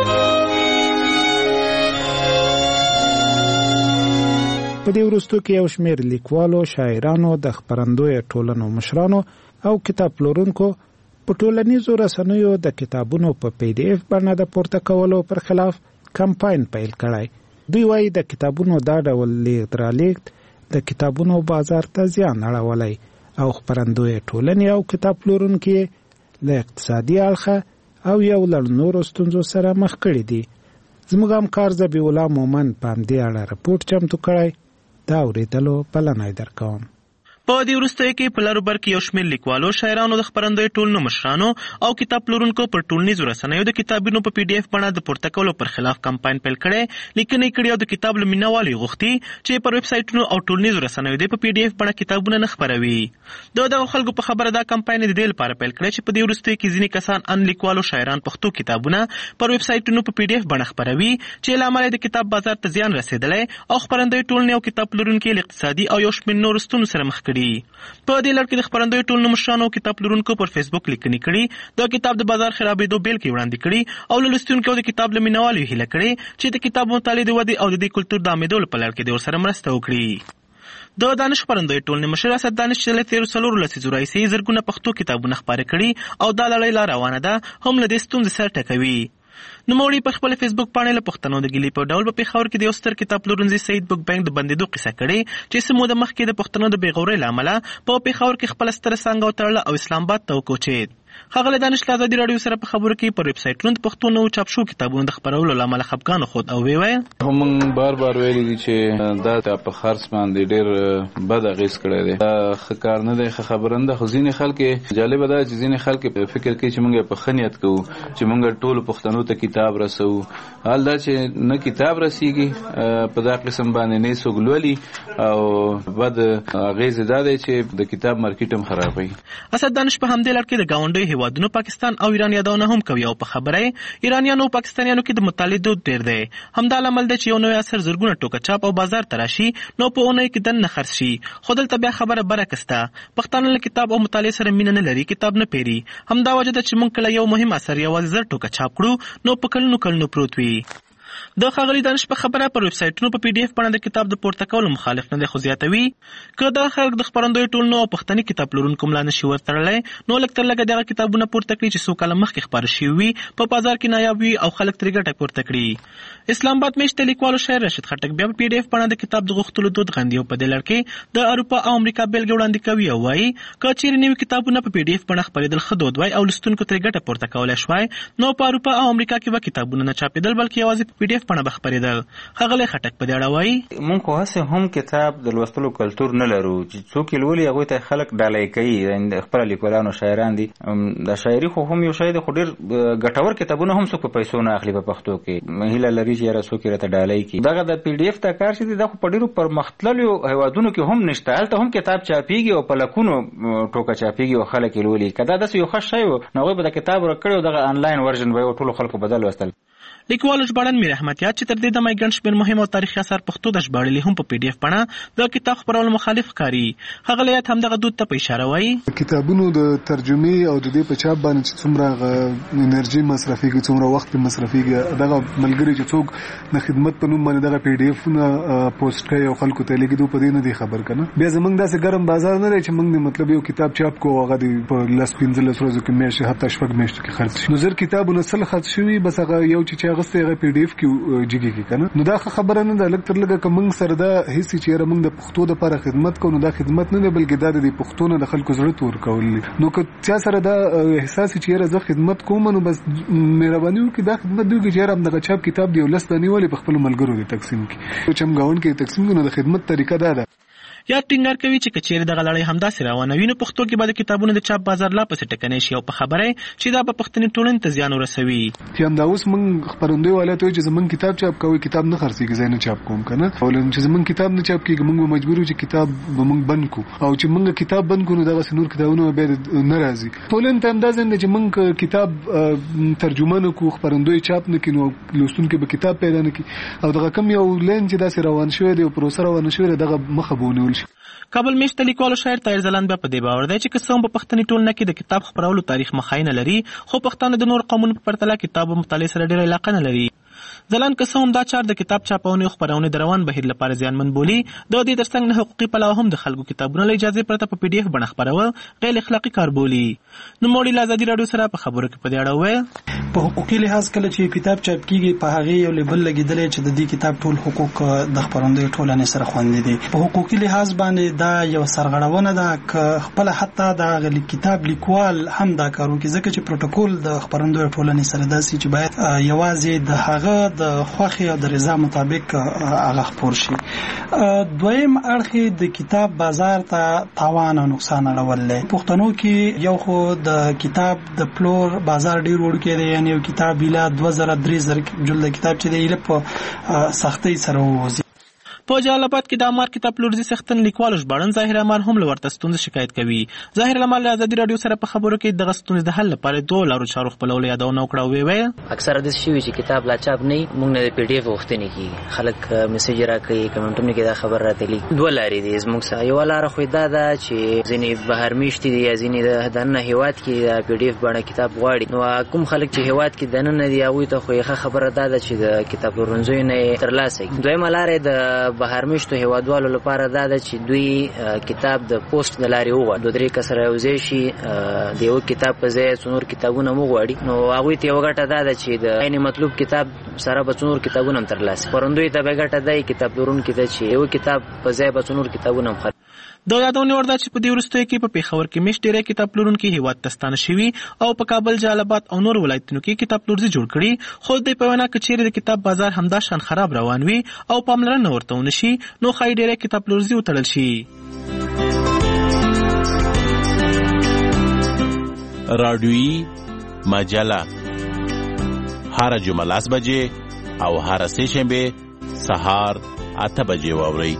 په دې وروستو کې یو شمېر لیکوالو شاعرانو د خپرندوی ټولنو مشرانو او کتاب پلورونکو په ټولنیزو رسنیو د کتابونو په PDF باندې د پورته کولو پر خلاف کمپاین پیل کړی. دوی وایي د کتابونو دا ډول لیږد د کتابونو بازار ته زیان اړولی او خپرندوی ټولنې او کتاب پلورونکي له اقتصادي اړخه او یو لړ نورو ستونزو سره مخ کړي دي. زموږ همکار ذبیح الله مومن په همدې اړه رپورټ چمتو کړی. دا اورېدلو بلنه درکوم. په دې وروستیو کې په لارو بر کې یو شمېر لیکوالو شاعرانو د خپرندوی ټولنو مشرانو او کتاب پلورونکو پر ټولنیزو رسنیو د کتابونو په PDF بڼه د پورته کولو پر خلاف کمپاین پیل کړی. لیکنې کړي او د کتاب له مینوالو غوښتي چې پر ویب سایټونو او ټولنیزو رسنیو د په PDF بڼه کتابونه نه خپروي. دغه خلکو په خبره دا کمپاین د دې لپاره پیل کړی چې په دې وروستیو کې ځینې کسان ان لیکوالو شاعران پښتو کتابونه پر ویب سایټونو په PDF بڼه خپروي چې له امله د کتاب بازار ته زیان رسیدلی او خپرندوی ټولنې او کتاب پلورونکي له اقتصادي او یو شمېر نورو ستونزو سره مخ کړي. په دې لړ کې د خپرندوی ټولنو مشرانو او کتاب پلورونکو پر فیسبوک لیکنې کړي دا کتاب د بازار خرابېدو بیلګې وړاندې کړي او له لوستونکو د کتاب له مینوالو هیله کړې چې د کتاب مطالعې د ودې او د دې کلتور د عامېدو په لړ کې د ورسره مرسته وکړي. د دانش خپرندوی ټولنې مشر اسد دانش چې له 13 لسیزو راهیسې زرګونه پښتو کتابونه خپاره کړي او دا لړۍ لا روانه ده هم له دې ستونزې سره ټکوي. نوموړي په خپل فیسبوک باندې له پښتنو د ګیلې په ډول په پېښور کې د یو ستر کتاب پلورنځي سعید بک بانک د بندېدو قصه کړې چې څه موده مخکې د پښتنو د بېغورۍ له امله په پېښور کې خپله ستره څانګه وتړله او اسلام آباد ته وکوچېد. ښاغلی دانش له ازادي راډیو سره په خبرو کې پر ویب سایټونو د پښتو نوو چاپ شوو کتابونو د خپرولو له امله خفګان وښود او ویل موږ بار ویلي دي چې دا په خرڅ باندې ډېر بد اغېز کړی دی. دا ښه کار نه دی، ښه خبره نه ده. خو ځینې خلک جالبه ده چې ځینې خلک فکر کوي چې موږ په ښه نیت کوو چې موږ ټولو پښتنو ته کتاب رسوو. حال دا چې نه کتاب رسیږي په دا قسم باندې نه څوک لولي او بد اغېز دا دی چې د کتاب مارکیټ هم خرابوي. اسد دانش په همدې لړ کې د ګاونډیو هیوادونو پاکستان او ایران یادونه هم کوي او په خبره ایرانیانو او پاکستانیانو کې د مطالعې دود ډېر دی. همدا لامل دی چې یو نوی اثر زرګونه ټوکه چاپ او بازار ته راشي نو په اونۍ کې دننه خرڅ شي. خو دلته بیا خبره برعکس ده. پښتانه له کتاب او مطالعې سره مینه نه لري، کتاب نه پیري. همدا وجه ده چې موږ کله یو مهم اثر یوازې زر ټوکه چاپ کړو نو په کلونو پروت وي. د ښاغلي دانش په خبره پر ویب سایټونو په PDF باندې د کتاب د پورته کولو مخالف نه دی، خو زیاتوي که دا خلک د خپرندوی ټولنو او پښتني کتاب پلورونکو ملا نشي ورتړلی نو لږ تر لږه دغه کتابونه پورته کړي چې څو کاله مخکې خپاره شوي وي، په بازار کې نایاب وي او خلک ترې ګټه پورته کړي. اسلام آباد میشته لیکوال او شاعر رشید خټک بیا په PDF باندې د کتاب د غوښتلو دود غندي او په دې لړ کې د اروپا او امریکا بیلګې وړاندې کوي او وایي که چیرې نوي کتابونه په PDF باندې خپرېدل ښه دود وای او لوستونکو ترې ګټه پورته کولی شوای نو په اروپا او امریکا کې به کتابونه نه چاپېدل بلکې یوازې په PDF باندې به خپرېدل. ښاغلی خټک په دې اړه وایي موږ خو هسې هم کتاب د لوستلو کلتور نه لرو چې څوک یې لولي هغوی ته خلک ډالۍ کوي. خپله لیکوالان او شاعران دي، د شاعري خو هم یو شی دی، خو ډېر ګټور کتابونه هم څوک په پیسو نه اخلي. په پښتو کې هیله لري چې یاره څوک یې راته ډالۍ کړي. دغه د PDF ته کار چې دی دا خو په ډېرو پرمختللو هیوادونو کې هم نشته. هلته هم کتاب چاپېږي او په لکونو ټوکه چاپېږي او خلک یې لولي. که دا داسې یو ښه شی و نو هغوی به د کتاب ورکړی او دغه آنلاین ورژن به یې ټولو خلکو بدل لوستل. لیکوال ژباړن میر احمد یاد چې تر دې دمه ګڼ شمېر مهم او تاریخي اثار پښتو ته ژباړلي هم په PDF باندې د کتاب خپرولو مخالف ښکاري. ښاغلی یاد همدغه دود ته په اشاره وایي کتابونو د ترجمې او د دې په چاپ باندې چې څومره انرژي مصرفېږي، څومره وخت مصرفېږي، دغه ملګري چې څوک د خدمت په نوم باندې دغه PDF-ونه پوسټ کوي او خلکو ته لګي دوی په دې نه دی خبر کنه. بیا زمونږ داسې ګرم بازار نه دی چې موږ مطلب یو کتاب چاپ کوو هغه دی په 15 ورځو کې میاشتې حتی شپږ میاشتې کې خرڅ شي. نو زر کتابونه سل خرڅ شوي بس هغه یو چې هغه PDF کې جګی کی کنه. نو دا خبره نه ده لکه تر لګه کوم سره دا هیڅ چې موږ د پښتو د لپاره خدمت کوو نو دا خدمت نه ده بلکې دا د پښتو نه د خلکو زړه تور کول. نو که چا سره دا احساس چې زه خدمت کوم نو بس مهرباني وکړئ دا خدمت دوی چې دغه چاپ کتاب دی ولس باندې ولې په خپل ملګرو دی تقسیم کی چې مګاون کې تقسیم نه د خدمت طریقه دا ده. یا ټینګار کوي چې کچېرې دغه لړۍ همداسې روانه وي نو پښتو کې به د کتابونو د چاپ بازار لا پسې ټکنی شي او په خبره چې دا به پښتني ټولنې ته زیان ورسوي. چې همدا اوس موږ خپرندوی والته چې زمونږ کتاب چاپ کوي کتاب نه خرڅېږي زه نه چاپ کوم کنه ولې چې زمونږ کتاب نه چاپ کېږي موږ مجبور یو چې کتاب به موږ بند کو او چې موږ کتاب بند کو نو دغه نور کتابونه به نه راځي. ټولنې ته همدا ځنه چې موږ کتاب ترجمه نه کو خپرندوی چاپ نه کینو لوستونکو به کتاب پیدا نه کی او دغه کم یو لین چې داسې روان شوی دی او پروسه روان شوی دغه مخه بونول شي. کابل میشته لیکوال او شاعر طاهر ځلاند بیا په دې باور دی چې که څه هم په پښتني ټولنه کې د کتاب خپرولو تاریخ مخاینه لري خو پښتانه د نور قومونو په پرتله کتاب او مطالعې سره ډېره علاقه نه لري. ځلاند که څه هم دا چار د کتاب چاپونې او خپرونې د روان بهیر لپاره زیانمن بولي د دې ترڅنګ نه حقوقي پلوه هم د خلکو کتابونه له اجازې پرته په PDF باندې خپرول غیر اخلاقي کار بولي. نوموړي له ازادي راډیو سره په خبرو کې په دې اړه وویل په حقوقي لحاظ کله چې کتاب چاپ کیږي په هغه یو لیبل لګیدل چې د دې کتاب ټول حقوق د خپرندوی ټولنې سره خوندي دي. په حقوقي لحاظ باندې دا یو سرغړونه ده ک خپل حتی د کتاب لیکوال هم دا کارو کې ځکه چې پروتوکول د خپرندوی ټولنې سره داسي چې باید یوازې د هغه د خوخي او د رضا مطابق هغه خپور شي. دویم اړخ د کتاب بازار ته تاوان او نقصان اړول لري. پښتنو کې یو خو د کتاب د پلور بازار ډیر وړوکی دی، یعنی یو کتاب اله 2000-3000 جلد کتاب چې دی اله په سختۍ سره وځي. په جلال آباد کې د امار کتاب پلورنځي څښتن لیکوال ژباړن ظاهر امار هم له ورته ستونزې شکایت کوي. ظاهر امار له ازادي راډیو سره په خبرو کې دغه ستونزې د حل لپاره دوه لارو چارو خپلولو یادونه وکړه او ویل اکثره د شوی چې کتاب لا چاپ نه موږ نه PDF غوښتنې کی خلک میسج راکړي کمنټونه کې دا خبر راتلی دوه لارې دي زموږ سره. یو لار خو دا ده چې ځینې بهر میشتي دي ځینې د دننه هیواد کې PDF باندې کتاب غواړي نو کوم خلک چې هیواد کې دننه دي هغوی ته خو یې خبره ده چې د کتاب پلورنځیو نه ترلاسه. دویمه لار د بهرمشتو هیوادوالو لپاره دا ده چې دوی کتاب د پوسټ د لارې وغواړي، دوه درې کسه راوځي شي د یو کتاب په ځای څو نور کتابونه وغواړي، نو هغوی ته یوه ګټه دا ده چې د عین مطلوب کتاب سره به څو نور کتابونه هم ترلاسه، پرندوی ته به ګټه دی کتاب پلورونکي ته چې یو کتاب په ځای به څو نور کتابونه هم دا یادونه ورده چې په دې وروستیو کې په پېښور کې مېشت ډېری کتاب پلورونکي هېواد ته ستانه شوي او په کابل، جلال آباد او نور ولایتونو کې کتاب پلورځي جوړ کړي، خو دوی په وینا که چیرې د کتاب بازار همدا شان خراب روان وي او پاملرنه ورته ونه شي نو ښایي ډېری کتاب پلورځي وتړل شي. رادیویي مجله هر جمعه 10 بجې او هر سه شنبه سهار 8 بجې واورئ.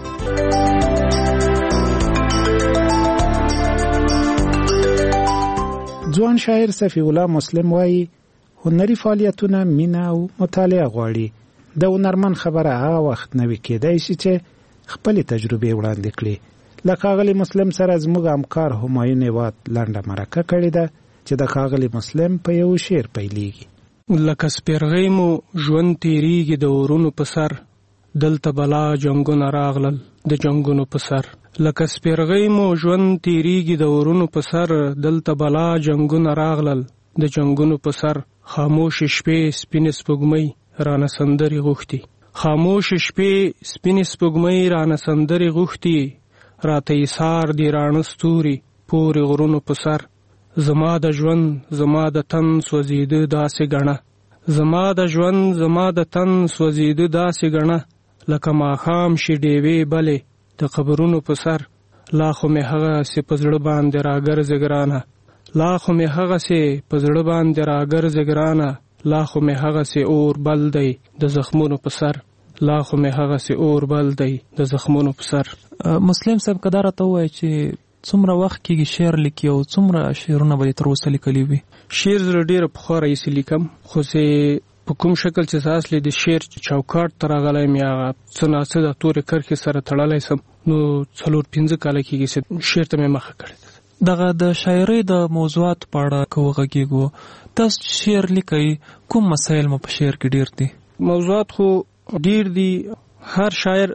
ځوان شاعر صفی الله مسلم وایي هنري فعالیتونه مینه او مطالعه غواړي. د هنرمن خبره هغه وخت نوي کېدای شي چې خپل تجربې وړاندې کړي. لکه ښاغلي مسلم سره زموږ همکار همایون هیواد لنډه مرکه کړې ده چې د ښاغلي مسلم په یو شعر پیلېږي. لکه سپېرغی مو ژوند تېرېږي د اورونو په سر، دلته بلا جنګونه راغلل د جنګونو په سر. لکه سپېرغی مو ژوند تېرېږي د اورونو په سر، دلته بلا جنګونه راغلل د جنګونو په سر. خاموش شپې سپینې سپوږمۍ رانه سندرې غوښتي، خاموش شپې سپینې سپوږمۍ رانه سندرې غوښتي، راته ایثار دي راڼه ستوري پورې غرونو په سر. زما د ژوند زما د تن سوځېده داسې ګڼه، زما د ژوند زما د تن سوځېده داسې ګڼه، لکه ماښام شي ډېوې بلې د قبرونو په سر. لا خو مې هغسې په زړه باندې راګرځې ګرانه، لا خو مې هغسې په زړه باندې راګرځې ګرانه، لا خو مې هغسې اور بل دی د زخمونو په سر، لا خو مې هغسې اور بل دی د زخمونو په سر. مسلم صاحب که دا راته ووایي چې څومره وخت کېږي شعر لیکي او څومره شعرونه به یې تر اوسه لیکلي وي؟ شعر زه ډېره پخوا راهیسې لیکم، خو چې په کوم شکل چې زه اصلي د شعر چوکاټ ته راغلی یم یا څه ناڅه د تورې کرښې سره تړلی سم، نو 4-5 کاله کېږي چې شعر ته مې مخه کړې ده. دغه د شاعرۍ د موضوعاتو په اړه که وغږېږو، تاسو شعر لیکئ کوم مسایل مو په شعر کې ډېر دي؟ موضوعات خو ډېر دي. هر شاعر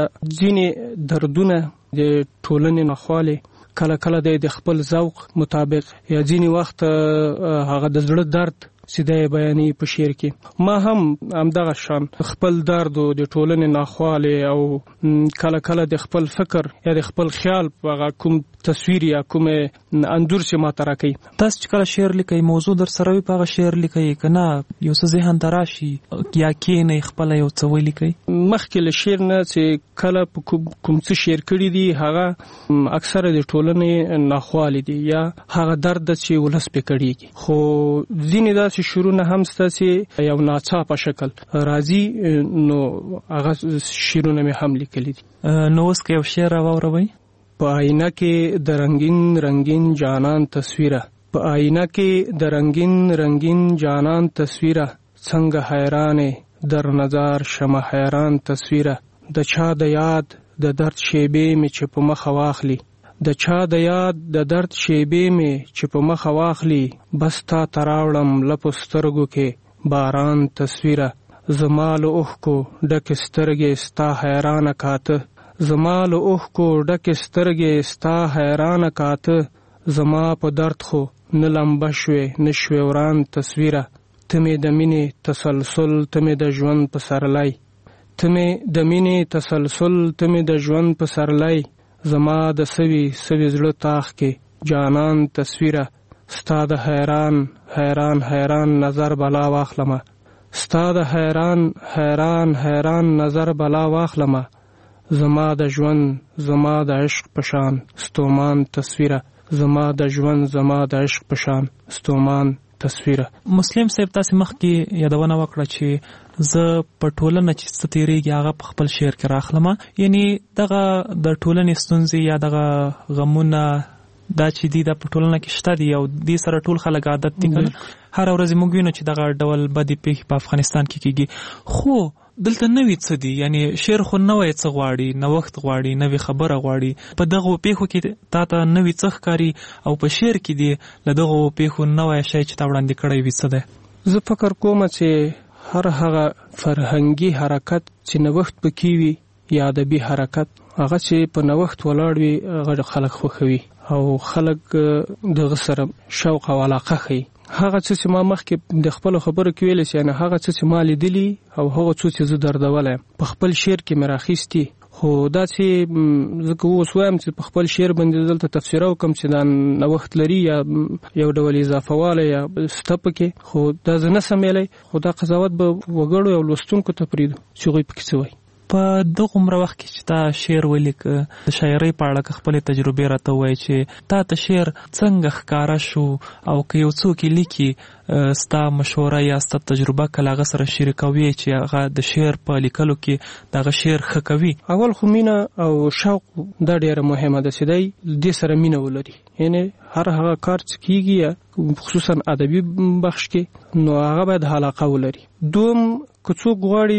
ځینې دردونه د ټولنې ناخوالې کله کله د خپل ذوق مطابق یا ځینې وخت هغه د زړه درد سیده بیانې په شعر کې. ما هم همدغه شان خپل درد او د ټولنې ناخوالې او کله کله د خپل فکر یا د خپل خیال په کوم تصویر یا کوم انځور چې ما ته راکوي. تاسو چې کله شعر لیکئ موضوع در سره وي په هغه شعر لیکئ که نه یو څه ذهن ته راشي یا کښېنئ خپله یو څه ولیکئ؟ مخکې له شعر نه چې کله په کوم څه شعر کړي دي هغه اکثره د ټولنې ناخوالې دي یا هغه درد چې ولس پرې کړېږي، خو ځینې داسې شعرونه هم شته چې یو ناڅاپه شکل راځي، نو هغه شعرونه مې هم لیکلي دي. نو اوس که یو شعر راواوروئ؟ په آینه کې د رنگین رنگین جانان تصویره، په آینه کې د رنگین رنگین جانان تصویره، څنګه حیرانې در نظر شمه حیران تصویره، د چا د یاد د درد شیبې مې چې په مخه واخلي، د چا د یاد د درد شیبې مې چې په مخه واخلي، بس تا ته راوړم لپو سترګو کې باران تصویره، زما له اوښکو ډکې سترګې ستا حیرانه کاته، زما له اوښکو ډکې سترګې ستا حیرانه کاته، زما په درد خو نه لمبه شوې نه شوې وران تصویره، ته مې د مینې تسلسل ته مې د ژوند په سرلی، ته مې د مینې تسلسل ته مې د ژوند په سرلی، زما د سوي سوي زړه تاخ کې جانان تصویره، ستا د حیران حیران حیران نظر بلا واخلمه، ستا د حیران حیران حیران نظر بلا واخلمه، زما د ژوند زما د عشق پشان ستومان تصویره، زما د ژوند زما د عشق پشان ستومان تصویره. مسلم صاحب تاسې مخکې یادونه وکړه چې زه په ټولنه چې څه تېرېږي هغه په خپل شعر کې راخلمه، یعنی دغه د ټولنې ستونزې یا دغه غمونه دا چې دي دا په ټولنه کې شته دي او دې سره ټول خلک عادت دي کنه. هر ورځ موږ وینو چې دغه ډول بدې پیښې په افغانستان کې کېږي، خو دلته نوي څه دي، یعنی شعر خو نوی څه غواړي، نوښت غواړي، نوې خبره غواړي. په دغو پیښو کې تا ته نوي څه ښکاري او په شعر کې دي له دغو پیښو نوی شی چې تا وړاندې کړی وي څه دی؟ زه فکر کوم چې هر هغه فرهنګي حرکت چې نوښت پکې وي یا ادبي حرکت هغه چې په نوښت ولاړ وي هغه خلک خوښوي او خلک دغه سره شوق او علاقه ښيي. هغه څه چې ما مخکې د خپل خبرو کې ویل شي، نه هغه څه چې ما لیدلی او هغه څه چې زه دردولم په خپل شعر کې مې راخیستي. خو دا چې زه اوس وایم چې په خپل شعر باندې دلته تفسیر وکم چې دا نوښت لري یا یو ډول اضافه واله یا ستپ کې، خو دا زه نه سمېلی. خو دا قضاوت به وګړو او لوستونکو ته پرېږدو چې هغوی پکې څه وایي. په دغه عمر وخت کې چې تا شعر ولیک، د شاعرۍ په اړه خپل تجربې راته وایي چې تا ته شعر څنګه ښکارا شو، او که یو څوک لیکي ستا مشوره یا ستا تجربه کله هغه سره شریکوي چې هغه د شعر په لیکلو کې دغه شعر ښه کوي؟ اول خو مینه او شوق دا ډیره مهمه ده چې دی دې سره مینه ولري. یعنی هر هغه کار چې کیږي خصوصا ادبي بخش کې نو هغه باید علاقه ولري. دوم که څوک غواړي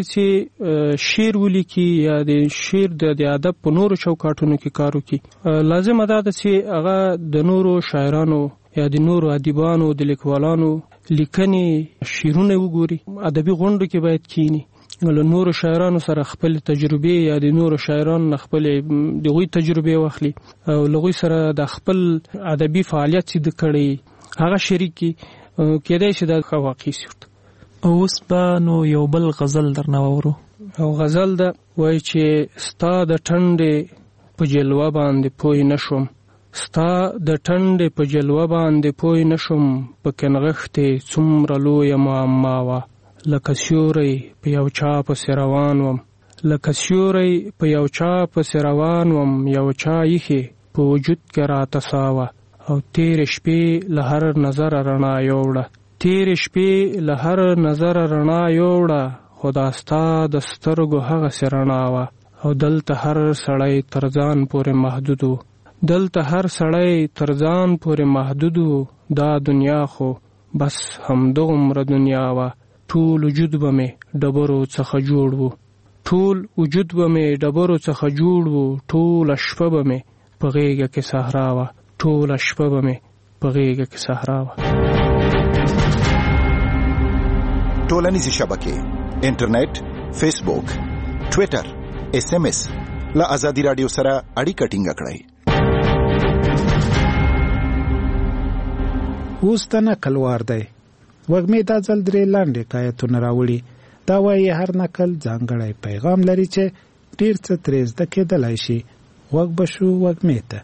چې شعر ولیکي یا د شعر د ادب په نورو چوکاټونو کې کار وکړي، لازمه ده چې هغه د نورو شاعرانو یا د نورو ادیبانو د لیکوالانو لیکنې شعرونه وګوري. ادبي غونډو کې باید کینی، له نورو شاعرانو سره خپل تجربې یا د نورو شاعرانو خپل دغوی تجربې واخلي او لغوی سره د خپل ادبي فعالیت چې د کړي هغه شریکي کېدای شي دا ښه واقع شي. اوس به نو یو بل غزل درنه واورو. او غزل ده وایي چې ستا د ټنډې په جلوه باندې پوه نشوم، ستا د ټنډې په جلوه باندې پوه نشوم، په کنغښتې څومره لویه معما وه، لکه سیوری په یو چا پسې روان وم، لکه سیوری په یو چا پسې روان وم، یو چا ایښې په وجود کې راته ساوه، او تیرې شپې له هر نظره رڼا یوړه، تیرې شپې له هر نظره رڼا یوړه، خو دا ستا د سترګو هغسې رڼا وه. او دلته هر سړی تر ځان پورې محدود و، دلته هر سړی تر ځان پورې محدود و، دا دنیا خو بس همدغومره دنیا وه. ټول وجود به مې ډبرو څخه جوړ و، ټول وجود به مې ډبرو څخه جوړ و، ټوله شپه به مې په غېږه کې صحرا وه، ټوله شپه به مې په غېږه کې صحرا وه. ټولنیزې شبکې، انټرنیټ، فیسبوک، ټویټر، SMS له آزادي رادیو سره اړیکه ټینګه کړئ. اوس ته نقل وار دی. وږمې دا ځل درې لاندې حکایتونه راوړي. دا وایي هر نقل ځانګړی پیغام لري چې ډېر څه ترې زده کېدلی شي. غوږ به شو وږمې ته.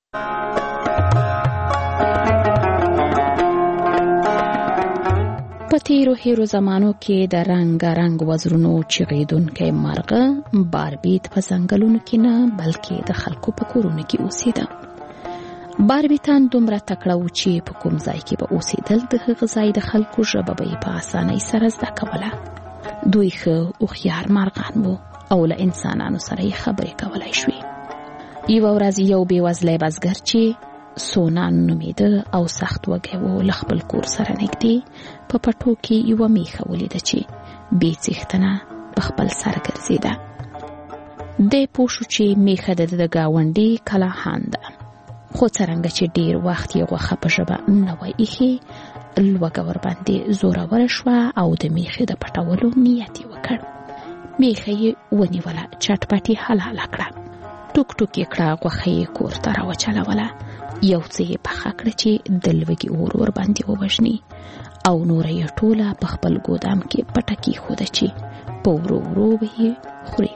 په تیرو هیرو زمانو کې د رنګ رنګ وزرونو چغیدونکې مرغه باربیت په ځنګلونو کې نه بلکې د خلکو په کورونو کې اوسېده. باربیتان دومره تکړه وو چې په کوم ځای کې به اوسېدل د هغه ځای د خلکو ژبه به یې په اسانۍ سره زده کوله. دوی ښه هوښیار مرغان وو او له انسانانو سره یې خبرې کولی شوې. یوه ورځ یو بېوزلی بزګر چې سونان نومیده او سخت وږی و له خپل کور سره نږدې په پټو کې یوه میخه ولیده چې بې څښتنه په خپل سر ګرځېده. دی پوه شو چې میخه د ده د ګاونډي کلاهان ده، خو څرنګه چې ډېر وخت یې غوښه په ژبه نه وای ایښې، لوږه ورباندې زوروره شوه او د میخې د پټولو نیت یې وکړ. میخه یې ونیوله، چټپټ یې حلاله کړه، ټوک ټوک یې کړه، غوښه یې کور ته راوچلوله، یو څه یې پخه کړه چې د لوږې اور ورباندې ووژني، او نوره یې ټوله په خپل ګودام کې پټه کېښوده چې په ورو ورو به یې خوري.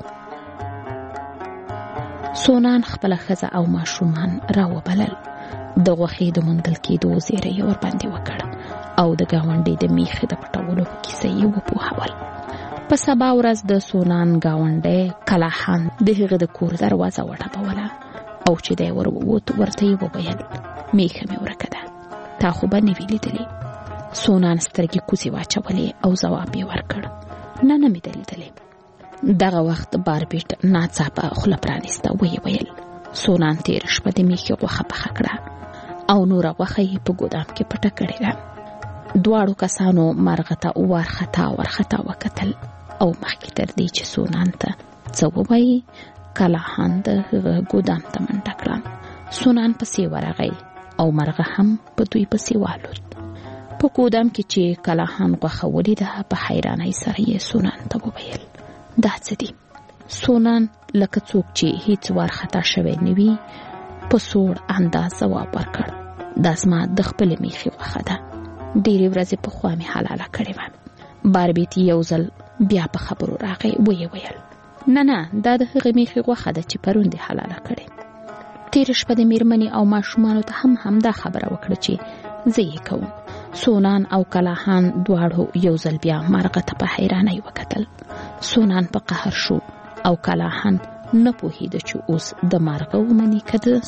سونان خپله ښځه او ماشومان راوبلل، د غوښې د منګل کېدو زیری یې ورباندې وکړ او د ګاونډي د میخې د پټولو په کیسه یې وپوهول. په سبا ورځ د سونان ګاونډی کلاهان د هغه د کور دروازه وټپوله او چې دی ورووت ورته یې وویل میخه مې ورکه ده، تا خو به نه وي لیدلې. سونان سترګې کوڅې واچولې او ځواب یې ورکړ نه مې ده لیدلې. دغه وخت باربیټ ناڅاپه خوله پرانیسته، ویې ویل سونان تېره شپه د میخې غوښه پخه کړه او نوره غوښه یې په ګودام کې پټه کړې ده. دواړو کسانو مرغه ته ورخطا وکتل او مخکې تر دې چې سونان ته څه ووایي، کلاهان د هغه ګودام ته منډه کړه. سونان پسې ورغی او مرغه هم په دوی پسې والوت. په ګودام کې چې کلاهان غوښه ولیده، په حیرانۍ سره یې سونان ته وویل دا څه دي؟ سونان لکه څوک چې هیڅ وارخطا شوی نه وي په سوړ انداز ځواب ورکړ دا زما د خپلې میخي غوښه ده ډېرې ورځې پخوا مې حلاله کړې وه باربیت یو ځل بیا په خبرو راغی ویې ویل نه دا د هغې میخي غوښه ده چې پرون دې حلاله کړې تېره شپه د میرمنې او ماشومانو ته هم همدا خبره وکړه چې زه یې کوم سونان او کلاهان دواړو یو ځل بیا مرغه ته په حیرانۍ وکتل سونان په قهر شو او کلاهان نه پوهېده چې اوس د مرغه ومني که د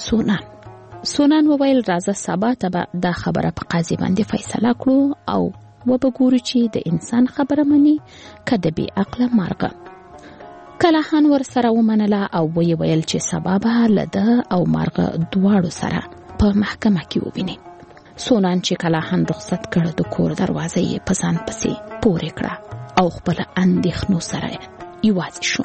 سونان وویل راځه سبا ته به دا خبره په قاضي باندې فیصله کړو او وبه ګورو چې د انسان خبره مني که د بې عقله مرغه کلاهان ورسره ومنله او ویې ویل چې سبا به له ده او مرغه دواړو سره په محکمه کې وویني سونان چې کلاهان رخصت کړ د کور دروازه یې په ځان پسې پورې کړه او خپل اندېښنو سره یوازې شو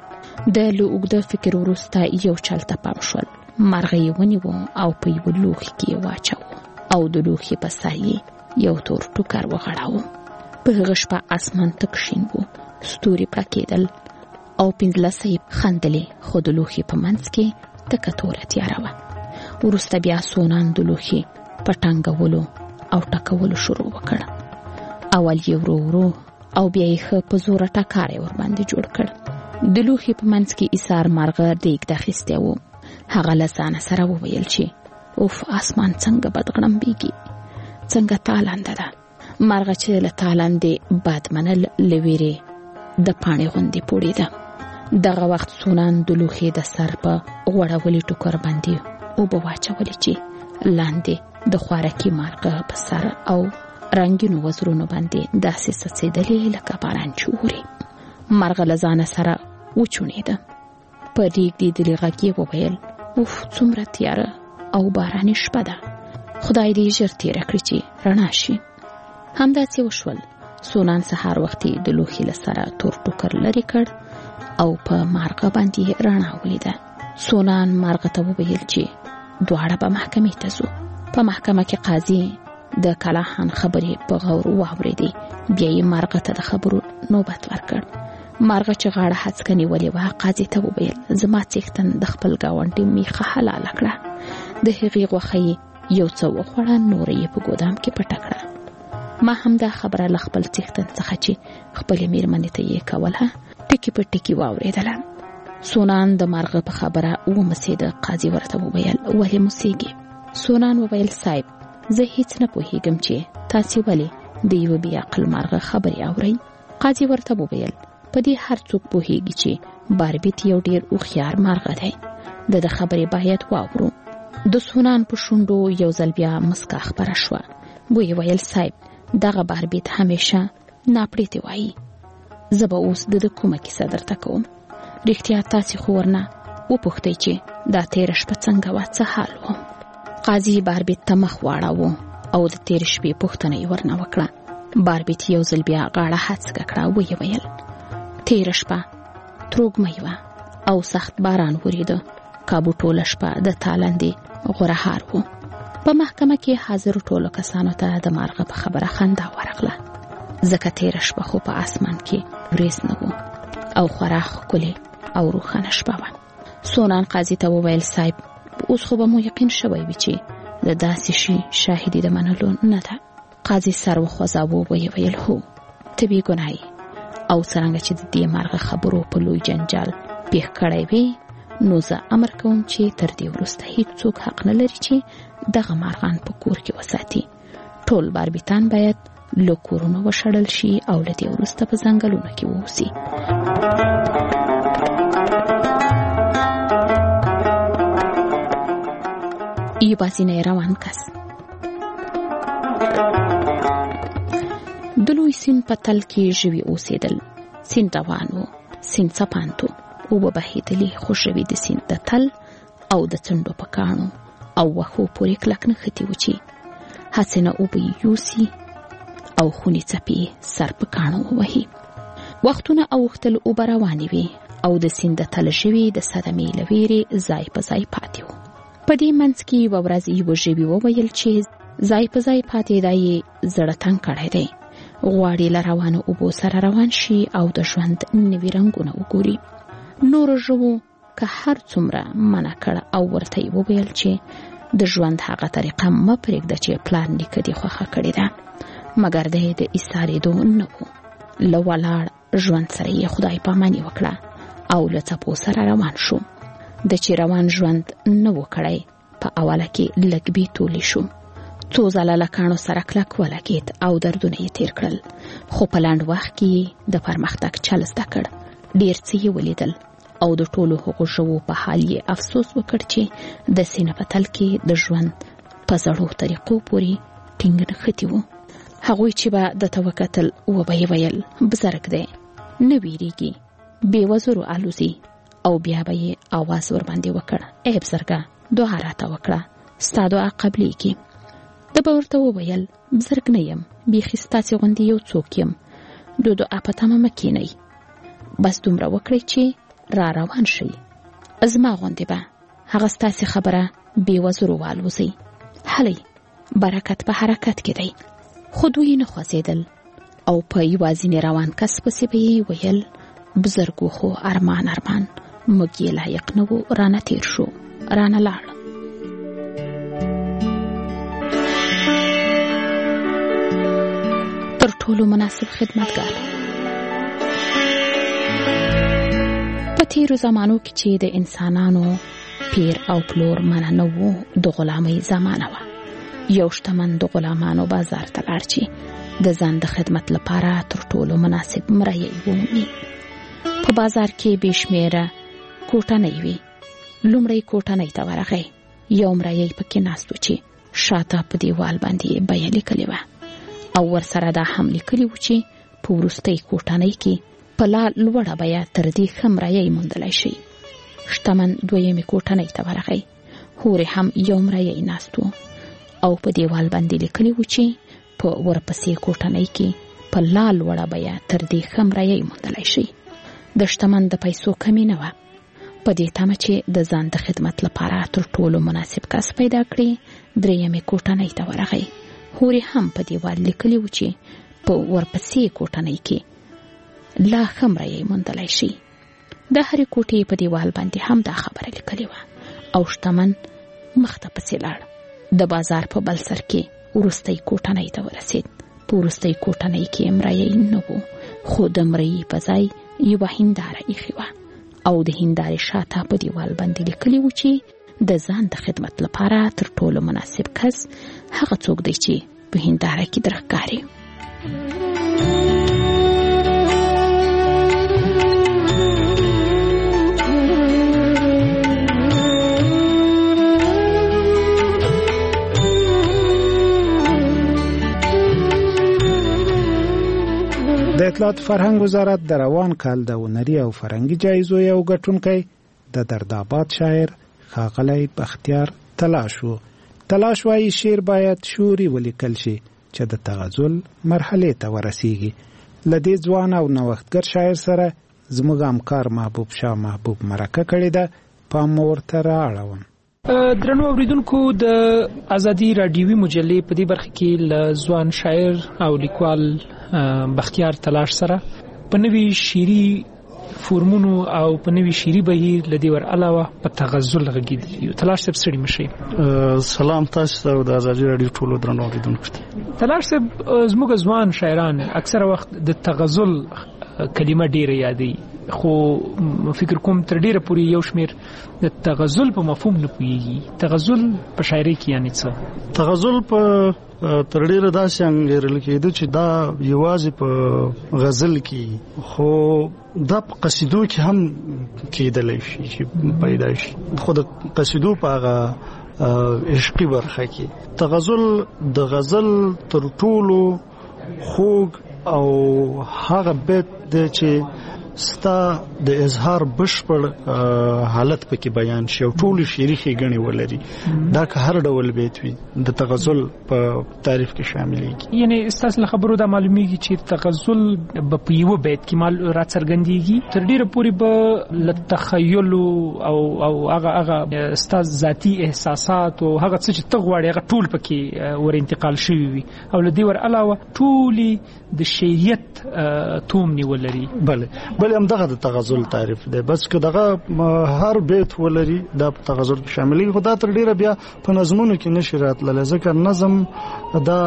د له اوږده فکر وروسته یو چل ته پام شول مرغه یې ونیو او په یوه لوښي کې یې واچاوه او د لوښي په سر یې یو تور ټوکر وغړاوه په هغه شپه اسمان تک شین و ستوري پړکېدل او 15 خندلې خو د لوښي په منځ کې تکه توره تیاره وه وروسته بیا سونان د لوښي په ټنګولو او ټکولو شروع وکړ اول یې ورو ورو او بیا یې ښه په زوره ټکاری ورباندې جوړ کړ د لوښي په منځ کې ایسار مرغه دیګ اخیستی و هغه له ځانه سره وویل چې اوف اسمان څنګه بدغړمبېږي څنګه تالنده ده مرغه چې له تالندې باد منل له ویرې د پاڼې غوندې پوړېده دغه وخت سونان د لوښي د سر په غوړولي ټوکر باندې اوبه واچولې چې لاندې د خوارکي مرغه په سر او رنګینو وزرونو باندې داسې څڅېدلې لکه باران چې اوري مرغه له ځانه سره وچونېده په رېږدېدلي غږ یې وویل اوف څومره تیاره او باراني شپه ده خدای دې ژر تېره کړي چې رڼا شي همداسې وشول سونان سهار وختي د لوښي له سره تور ټوکر لرې کړ او په مرغه باندې رڼا ولیده سونان مرغه ته وویل چې دواړه به محکمې ته ځو په محکمه کې قاضي د کلاهان خبرې په غور واورېدې بیا یې مرغه ته د خبرو نوبت ورکړ مرغه چې غاړه هڅکه نیولې وه قاضي ته وویل زما څښتن د خپل ګاونډي میخه حلاله کړه د هغې غوښه یې یو څه وخوړه نوره یې په ګودام کې پټه کړه ما هم دا خبره له خپل څښتن څخه چې خپلې میرمنې ته یې کوله ټکي په ټکي واورېدله سونان د مرغه په خبره ومسېده قاضي ورته وویل ولې موسېږې سونان وویل صاحب زه هیڅ نه پوهېږم چې تاسې ولې د یوه بې عقل مرغه خبرې اورئ قاضي ورته وویل په دې هر څوک پوهېږي چې باربیت یو ډېر هوښیار مرغه دی د خبرې باید واورو د سونان په شونډو یو ځل بیا مسکا خپره شوه ویې ویل صاحب دغه باربیت همیشه ناپړېتې وایي زه به اوس د کومه کیسه درته کوم رښتیا تاسې خو ورنه وپوښتئ چې دا تېره شپه څنګه وه څه حال و قاضي باربیت ته مخ واړاوه او د تېرې شپې پوښتنه یې ورنه وکړه باربیت یو ځل بیا غاړه هڅکه کړه ویې ویل تېره شپه تروږمۍ وه او سخت باران وریده کابو ټوله شپه د تالندې غوره و په محکمه کې حاضر ټولو کسانو ته د مرغه په خبره خندا ورغله ځکه تېره شپه خو په اسمان کې وریځ نه و او خورا ښکلې او روښانه شپه وه سونان قاضي ته وویل صاحب اوس خو به مو یقین شوی وي چې د داسې شي شاهدي د منلو نه ده قاضي سر وخوځاوه ویې ویل هو ته بې ګناه او څرنګه چې د دې مرغه خبرو په لوی جنجال پیښ کړی وي نو زه امر کوم چې تر دې وروسته هیڅوک حق نه لري چې دغه مرغان په کور کې وساتي ټول باربیتان باید له کورونو وشړل شي او له دې وروسته په ځنګلونو کې واوسي یوازینی روان کس د لوی سیند په تل کې ژوي اوسېدل سیند روان و سیند څپانتو اوبه بهېدلې خو ژوي د سیند د تل او د څنډو په کاڼو او وښو پورې کلک نښتي و چې هسې نه اوبه یې یوسي او خونې څپې سر په کاڼو ووهي وختونه اوښتل اوبه روانې وې او د سیند د تل ژوي د صدمې له ویرې ځای په ځای پاتې و په دې منځ کې یوه ورځ یوه ژوي وویل چې ځای په ځای پاتېدا یې زړه تنګ کړی دی غواړي له روانو اوبو سره روان شي او د ژوند نوي رنګونه وګوري نورو ژوو که هر څومره منع کړه او ورته یې وویل چې د ژوند هغه طریقه مه پرېږده چې پلار نیکه دې خوښه کړې ده، مګر دی د ایستارېدو نه و. له ولاړ ژوند سره یې خدای پاماني وکړه او له څپو سره روان شو. د چې روان ژوند نه و کړی، په اوله کې لږ بیتولی شو. څو ځله له کاڼو سره کلک ولګېد او دردونه یې تیر کړل، خو په لنډ وخت کې د پرمختګ چل زده کړ. ډېر څه یې ولیدل او د ټولو هغو ژوو په حال یې افسوس وکړ چې د سینه په تل کې د ژوند په زړو طریقو پورې ټینګ نښتي وو. هغوی چې به دته وکتل وبه یې ویل بزرګ دی، نه ویریږي، بې وزرو الوزي. او بیا به یې اواز ورباندې وکړ، ای بزرګه دعا راته وکړه، ستا دعا قبلیږي. ده به ورته وویل بزرګ نه یم، بیخي ستاسې غوندې یو څوک یم، د دعا په تمه مه کښېنئ، بس دومره وکړئ چې را روان شئ. زما غوندې به هغه ستاسې خبره بې وزرو والوزئ. هلئ برکت په حرکت کې دی. خو دوی نه خوځېدل او په یوازینی روان کس پسې به یې ویل بزرګو خو ارمان موږ یې لایق نه وو، رانه تیر شو، رانه لاړ. تر ټولو مناسب خدمتګار. په تیرو زمانو کې چې د انسانانو پیر او پلور منع نه وو، د غلامۍ زمانه وه. یو شتمن د غلامانو بازار ته لاړ چې د ځان د خدمت لپاره تر ټولو مناسب مریی ومومي. په بازار کې بې شمېره کوټنۍ وي. لومړی کوټنۍ ته ورغی، یو مریی پکې ناست و چې شاته په دیوال باندې بیه لیکلې وه او ورسره دا هم لیکلي و چې په وروستۍ کوټنۍ کې په لا لوړه بیه تر دې ښه مریی موندلی شي. شتمن دویمې کوټنۍ ته ورغی، هورې هم یو مریی ناست و او په دیوال باندې لیکلي و چې په ورپسې کوټنۍ کې په لا لوړه بیه تر دې ښه مریی موندلی شي. د شتمن د پیسو کمی نه وه. په دې تمه چې د ځان د خدمت لپاره تر ټولو مناسب کس پیدا کړي، درېیمې کوټنۍ ته ورغی. هورې هم په دیوال لیکلي و چې په ورپسې کوټنۍ کې لا ښه مریی موندلی شي. د هرې کوټې په دیوال باندې هم دا خبره لیکلې وه او شتمن مخته پسې لاړ. د بازار په بل سر کې وروستۍ کوټنۍ ته ورسېد. په وروستۍ کوټنۍ کې مریی نه و، خو د مریی په ځای یوه هنداره ایښې وه او د هندارې شاته په دیوال باندې لیکلي و چې د ځان د خدمت لپاره تر ټولو مناسب کس هغه څوک دی چې په هنداره کې درښکاري. د اطلاعات فرهنګ وزارت د روان کال د هنري او فرهنګي جایزو یو ګټونکی د دردآباد شاعر ښاغلی بختیار تلاش و. تلاش وایي شعر باید شعوري ولیکل شي چې د تغزل مرحلې ته ورسیږي. له دې ځوان او نوښتګر شاعر سره زموږ همکار محبوب شاه محبوب مرکه کړې ده، پام ورته رااړوم. درنو اوریدونکو، د ازادي راډیوي مجلې په دې برخه کې له ځوان شاعر او لیکوال بختیار تلاش سره په نوي شعري فورمونو او په نوي شعري بهیر له دې ور علاوه په تغزل غږیدلی. تلاش صاحب ستړي مشئ. سلام تاسو ته د ازادي راډیو ټولو درنو اوریدونکو ته. تلاش صاحب زموږ ځوان شاعران اکثره وخت د تغزل کلمه ډیره یادي، خو فکر کوم تر ډیره پورې یو شمیر د تغزل په مفهوم نه پوهیږي. تغزل په شاعرۍ کې یعنی څه؟ تغزل په تر ډیره داسې انګیرل کېده چې دا یوازې په غزل کې، خو دا په قصیدو کې هم کېدلی شي چې پیدا شي، خو د قصیدو په هغه عشقي برخه کې تغزل د غزل تر ټولو خوږ او هغه بیت دی چې ستا د اظهار بشپړ حالت پکې بیان شي او ټول شعري ښېګڼې ولري. دا که هر ډول بیت وي د تغزل په تعریف کې شاملېږي. یعنی ستاسو له خبرو دا معلومیږي چې تغزل به په یوه بیت کې راڅرګندېږي، تر ډېره پورې به له تخیل او هغه ستاسو ذاتي احساسات او هغه څه چې ته غواړې هغه ټول پکې ور انتقال شوي وي او له دې ور علاوه ټولې د شعریت توم نیول لري. بله بل هم دغه د تغزل تعریف دی. بس که دغه هر بیت ولري دا په تغزل کې شاملي، خو دا تر ډیره بیا په نظمونو کې نشي راتللی، ځکه نظم دا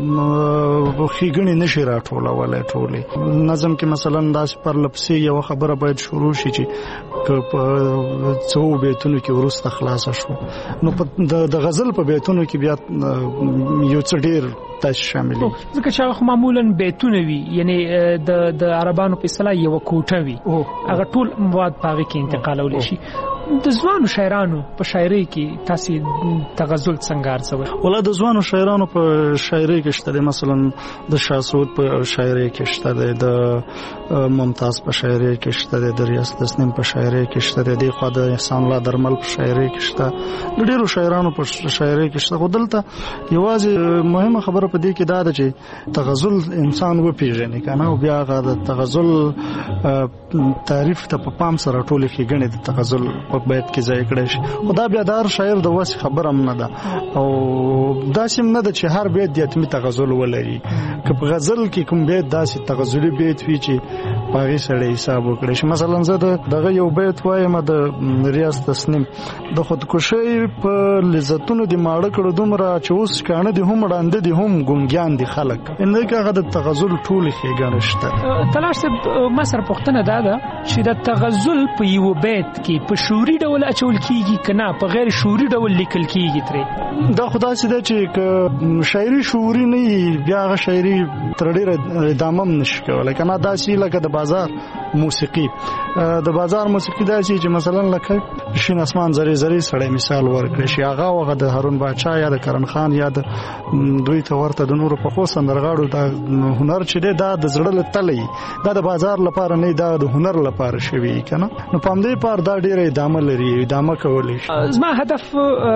ښېګڼې نشي راټولولی ټولې. نظم کې مثلا داسې پرلپسې یوه خبره باید شروع شي چې که په څو بیتونو کې وروسته خلاصه شو، نو د غزل په بیتونو کې بیا یو څه ډیر تاسو شامل دي، ځکه چې هغه معمولا بیتونه وي، یعنی د عربانو په اصطلاح یو کوټه وي، هغه ټول مواد په هغه کې انتقالول شي. د ځوانو شاعرانو په شاعرۍ کې تاسو تغزل څنګه ارزوئ؟ ولا د ځوانو شاعرانو په شاعرۍ کې شته، مثلا د شاسود په شاعرۍ کې شته، د ممتاز په شاعرۍ کې شته، د ریاض تسنیم په شاعرۍ کې شته، د خو د احسان الله درمل په شاعرۍ کې شته، د ډیرو شاعرانو په شاعرۍ کې شته. خو دلته یوازې مهمه خبره په دې کې دا ده چې تغزل انسان وپیژني کنه، او بیا هغه د تغزل تعریف ته په پام سره ټول ښېګڼې د تغزل په بیت کې ځای کړی شي. خو دا بیا د هر شاعر د وس خبره هم نه ده، او داسې هم نه ده چې هر بیت د حتمي تغزل ولري. که په غزل کې کوم بیت داسې تغزلي بیت وي چې په هغې سړی حساب وکړی شي. مثلا زه دغه یو بیت وایم د ریاض تسنیم: د خودکشۍ په لذتونو دې ماړه کړو دومره چې اوس کاڼه دي هم ړانده دي هم ګونګیان دي خلک. انده کې هغه د تغزل ټولې ښېګڼې شته. تلاش صاحب، ما سره پوښتنه دا ده چې د تغزل په یو بیت کې په شعوري ډول اچول کیږي که نه په غیر شعوري ډول لیکل کیږي ترې؟ دا خو داسې ده چې که شاعري شعوري نه وي بیا هغه شاعري تر ډېره ادامه هم نشي کولی که نه. داسې لکه د بازار موسیقي، د بازار موسیقي داسې چې مثلا لکه شین اسمان زری زری سړی مثال ورکړي شي، هغه د هارون باچا یا د کرن خان یا د دوی ته ورته د نورو پخو سندرغاړو دا هنر چې دی دا د زړه له تله دا د بازار لپاره نه، دا د هنر لپاره شوی کنه. نو په همدې پار دا ډیره ادامه لري، ادامه کولی شي. زما هدف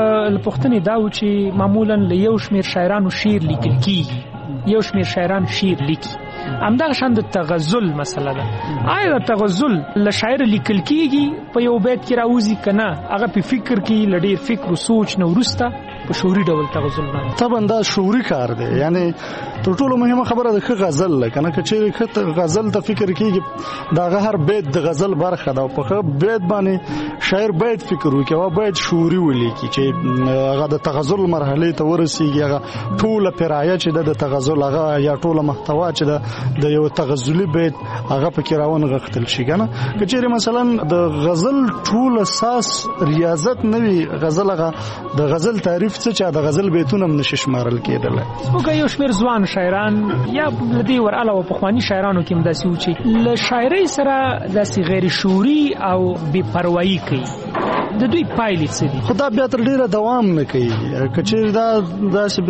لپختنې دا و چې معمولا له یو شمیر شاعرانو شعر لیکل کیږي، یو شمیر شاعران شعر لیکي، همدغه شان د تغزل مسله ده. آیا د تغزل له شاعر لیکل کیږي په یو بیت کې راوځي کنه هغه په فکر کې لډیر فکر او سوچ نه ورسته په شعوري ډول تغزل باندې؟ طبعا دا شعوري کار دی، یعنی تر ټولو مهمه خبره د غزل لکنه که چې غزل ته فکر کیږي دا هر بیت د غزل برخه ده، او په بیت باندې شاعر باید فکر وکړي او باید شعوري ولیکي چې هغه د تغزل مرحله ته ورسیږي. هغه ټوله پیرایه چې د تغزل هغه یا ټوله محتوا چې د یو تغزلی بیت هغه پکې راون غختل شي کنه. که چیرې مثلا د غزل ټول اساس ریاضت نه وي، غزل هغه د غزل تعریف څه چې د غزل بیتونه هم نشي شمارل کېدل. موږ یو شمیر ځوان شاعران یا لدی ور علاوه په خواني شاعرانو کې هم داسې و چې له شاعرۍ سره داسې غیر شعوري او بې پروایي کوي، د دوی پایلې څه دي؟ خدا بیا تر ډیره دوام نه کوي. که چیرې دا داسې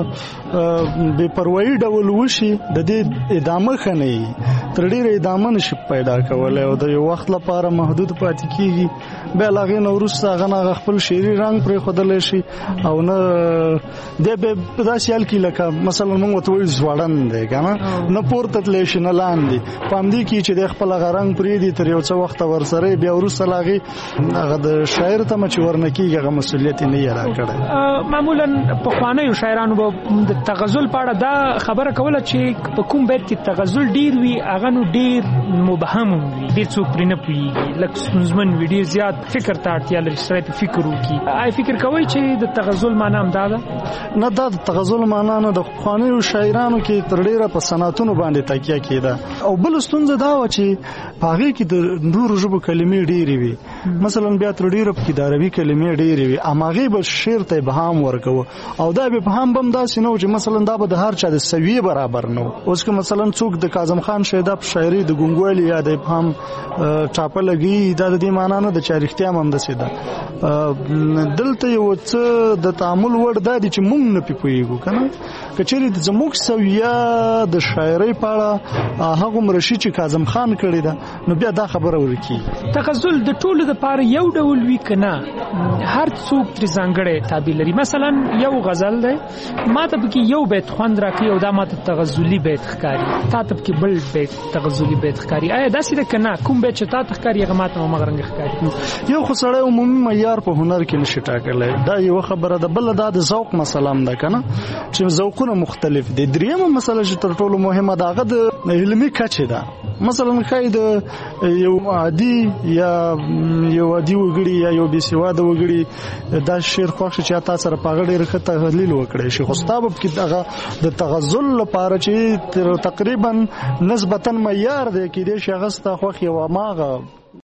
بې پروایي ډول وشي د دې ادامه ښه نه وي، تر ډیره ادامه نشي پیدا کولی او د یو وخت لپاره محدود پاتې کیږي. بیا له هغې نه وروسته هغه نه خپل شعري رنګ پرېښودلی شي او نه دی بیا په داسې حال کې لکه مثلا موږ ورته وایو ځوړند دی که نه پورته تللی شي نه لاندې، په همدې کې چې دی خپل هغه رنګ پرېږدي تر یو څه وخته ورسره بیا وروسته له هغې هغه د شاعر ته چې ورنه کېږي هغه مسؤلیت یې نه یې راکړی. معمولا پخوانیو شاعرانو به د تغزل په اړه دا خبره کوله چې په کوم بیت کې تغزل ډیر وي هغه نو ډیر مبهم وي، ډیر څوک پرې نه پوهېږي، لږ ستونزمن وي، ډیر زیات فکر ته اړتیا لري چې سړی په فکر وکړي. آیا فکر کوئ چې د تغزل معنا هم دا ده؟ نه، دا د تغزل معنا نه. د پخوانیو شاعرانو کې تر ډیره په صنعتونو باندې تکیه کېده، او بل ستونزه دا وه چې په هغې کې د نورو ژبو کلمې ډېرې وي. مثلا بیا تر ډیره پکې د عربي کلمې ډېرې وي، هماغې به شعر ته ابهام ورکوه، او دا ابهام به هم داسې نه و چې مثلا دا به د هر چا د سویې برابر نه و. اوس که مثلا څوک د کاظم خان شیدا په شاعري د ګونګوالي یا د ابهام ټاپه لګي، دا د دې معنا نه ده چې رښتیا هم همداسې ده. دلته یو څه د تعامل وړ دا دي چې موږ نه پې پوهېږو که نه. که چیرې زموږ سویه د شاعرۍ په اړه هغومره شي چې کاظم خان کړې ده، نو بیا دا خبره ورکېږي. تغزل د ټولو لپاره یو ډول وی کنه هر څوک تر ځانګړی تعبیر لري. مثلا یو غزل دی ما ته پکې یو بیت خوند راکړي او دا ما ته تغزلی بیت ښکاري، تا ته پکې بل بیت تغزلی بیت ښکاري. آیا داسې ده کنه کوم بیت چې تا ته ښکاري هغه ما ته مغرنګ ښکاري؟ یو خو سړی عمومي معیار په هنر کې نشي ټاکلی، دا یو خبره ده. بل دا د ذوق مسله هم ده کنه چې ذوقونه مختلف دي. دریمه مسله چې تر ټولو مهمه ده هغه د علمي کچې ده. مثلا ښایي د یو عادي یا یو عادي وګړي یا یو بې سواده وګړي دا شعر خوښ شي چې تا سره په هغه ډېر ښه تحلیل وکړی شي، خو ستا به پکې دغه د تغزل لپاره چې تقریبا نسبتا معیار دی کېدای شي هغه ستا خوښ یو هماغه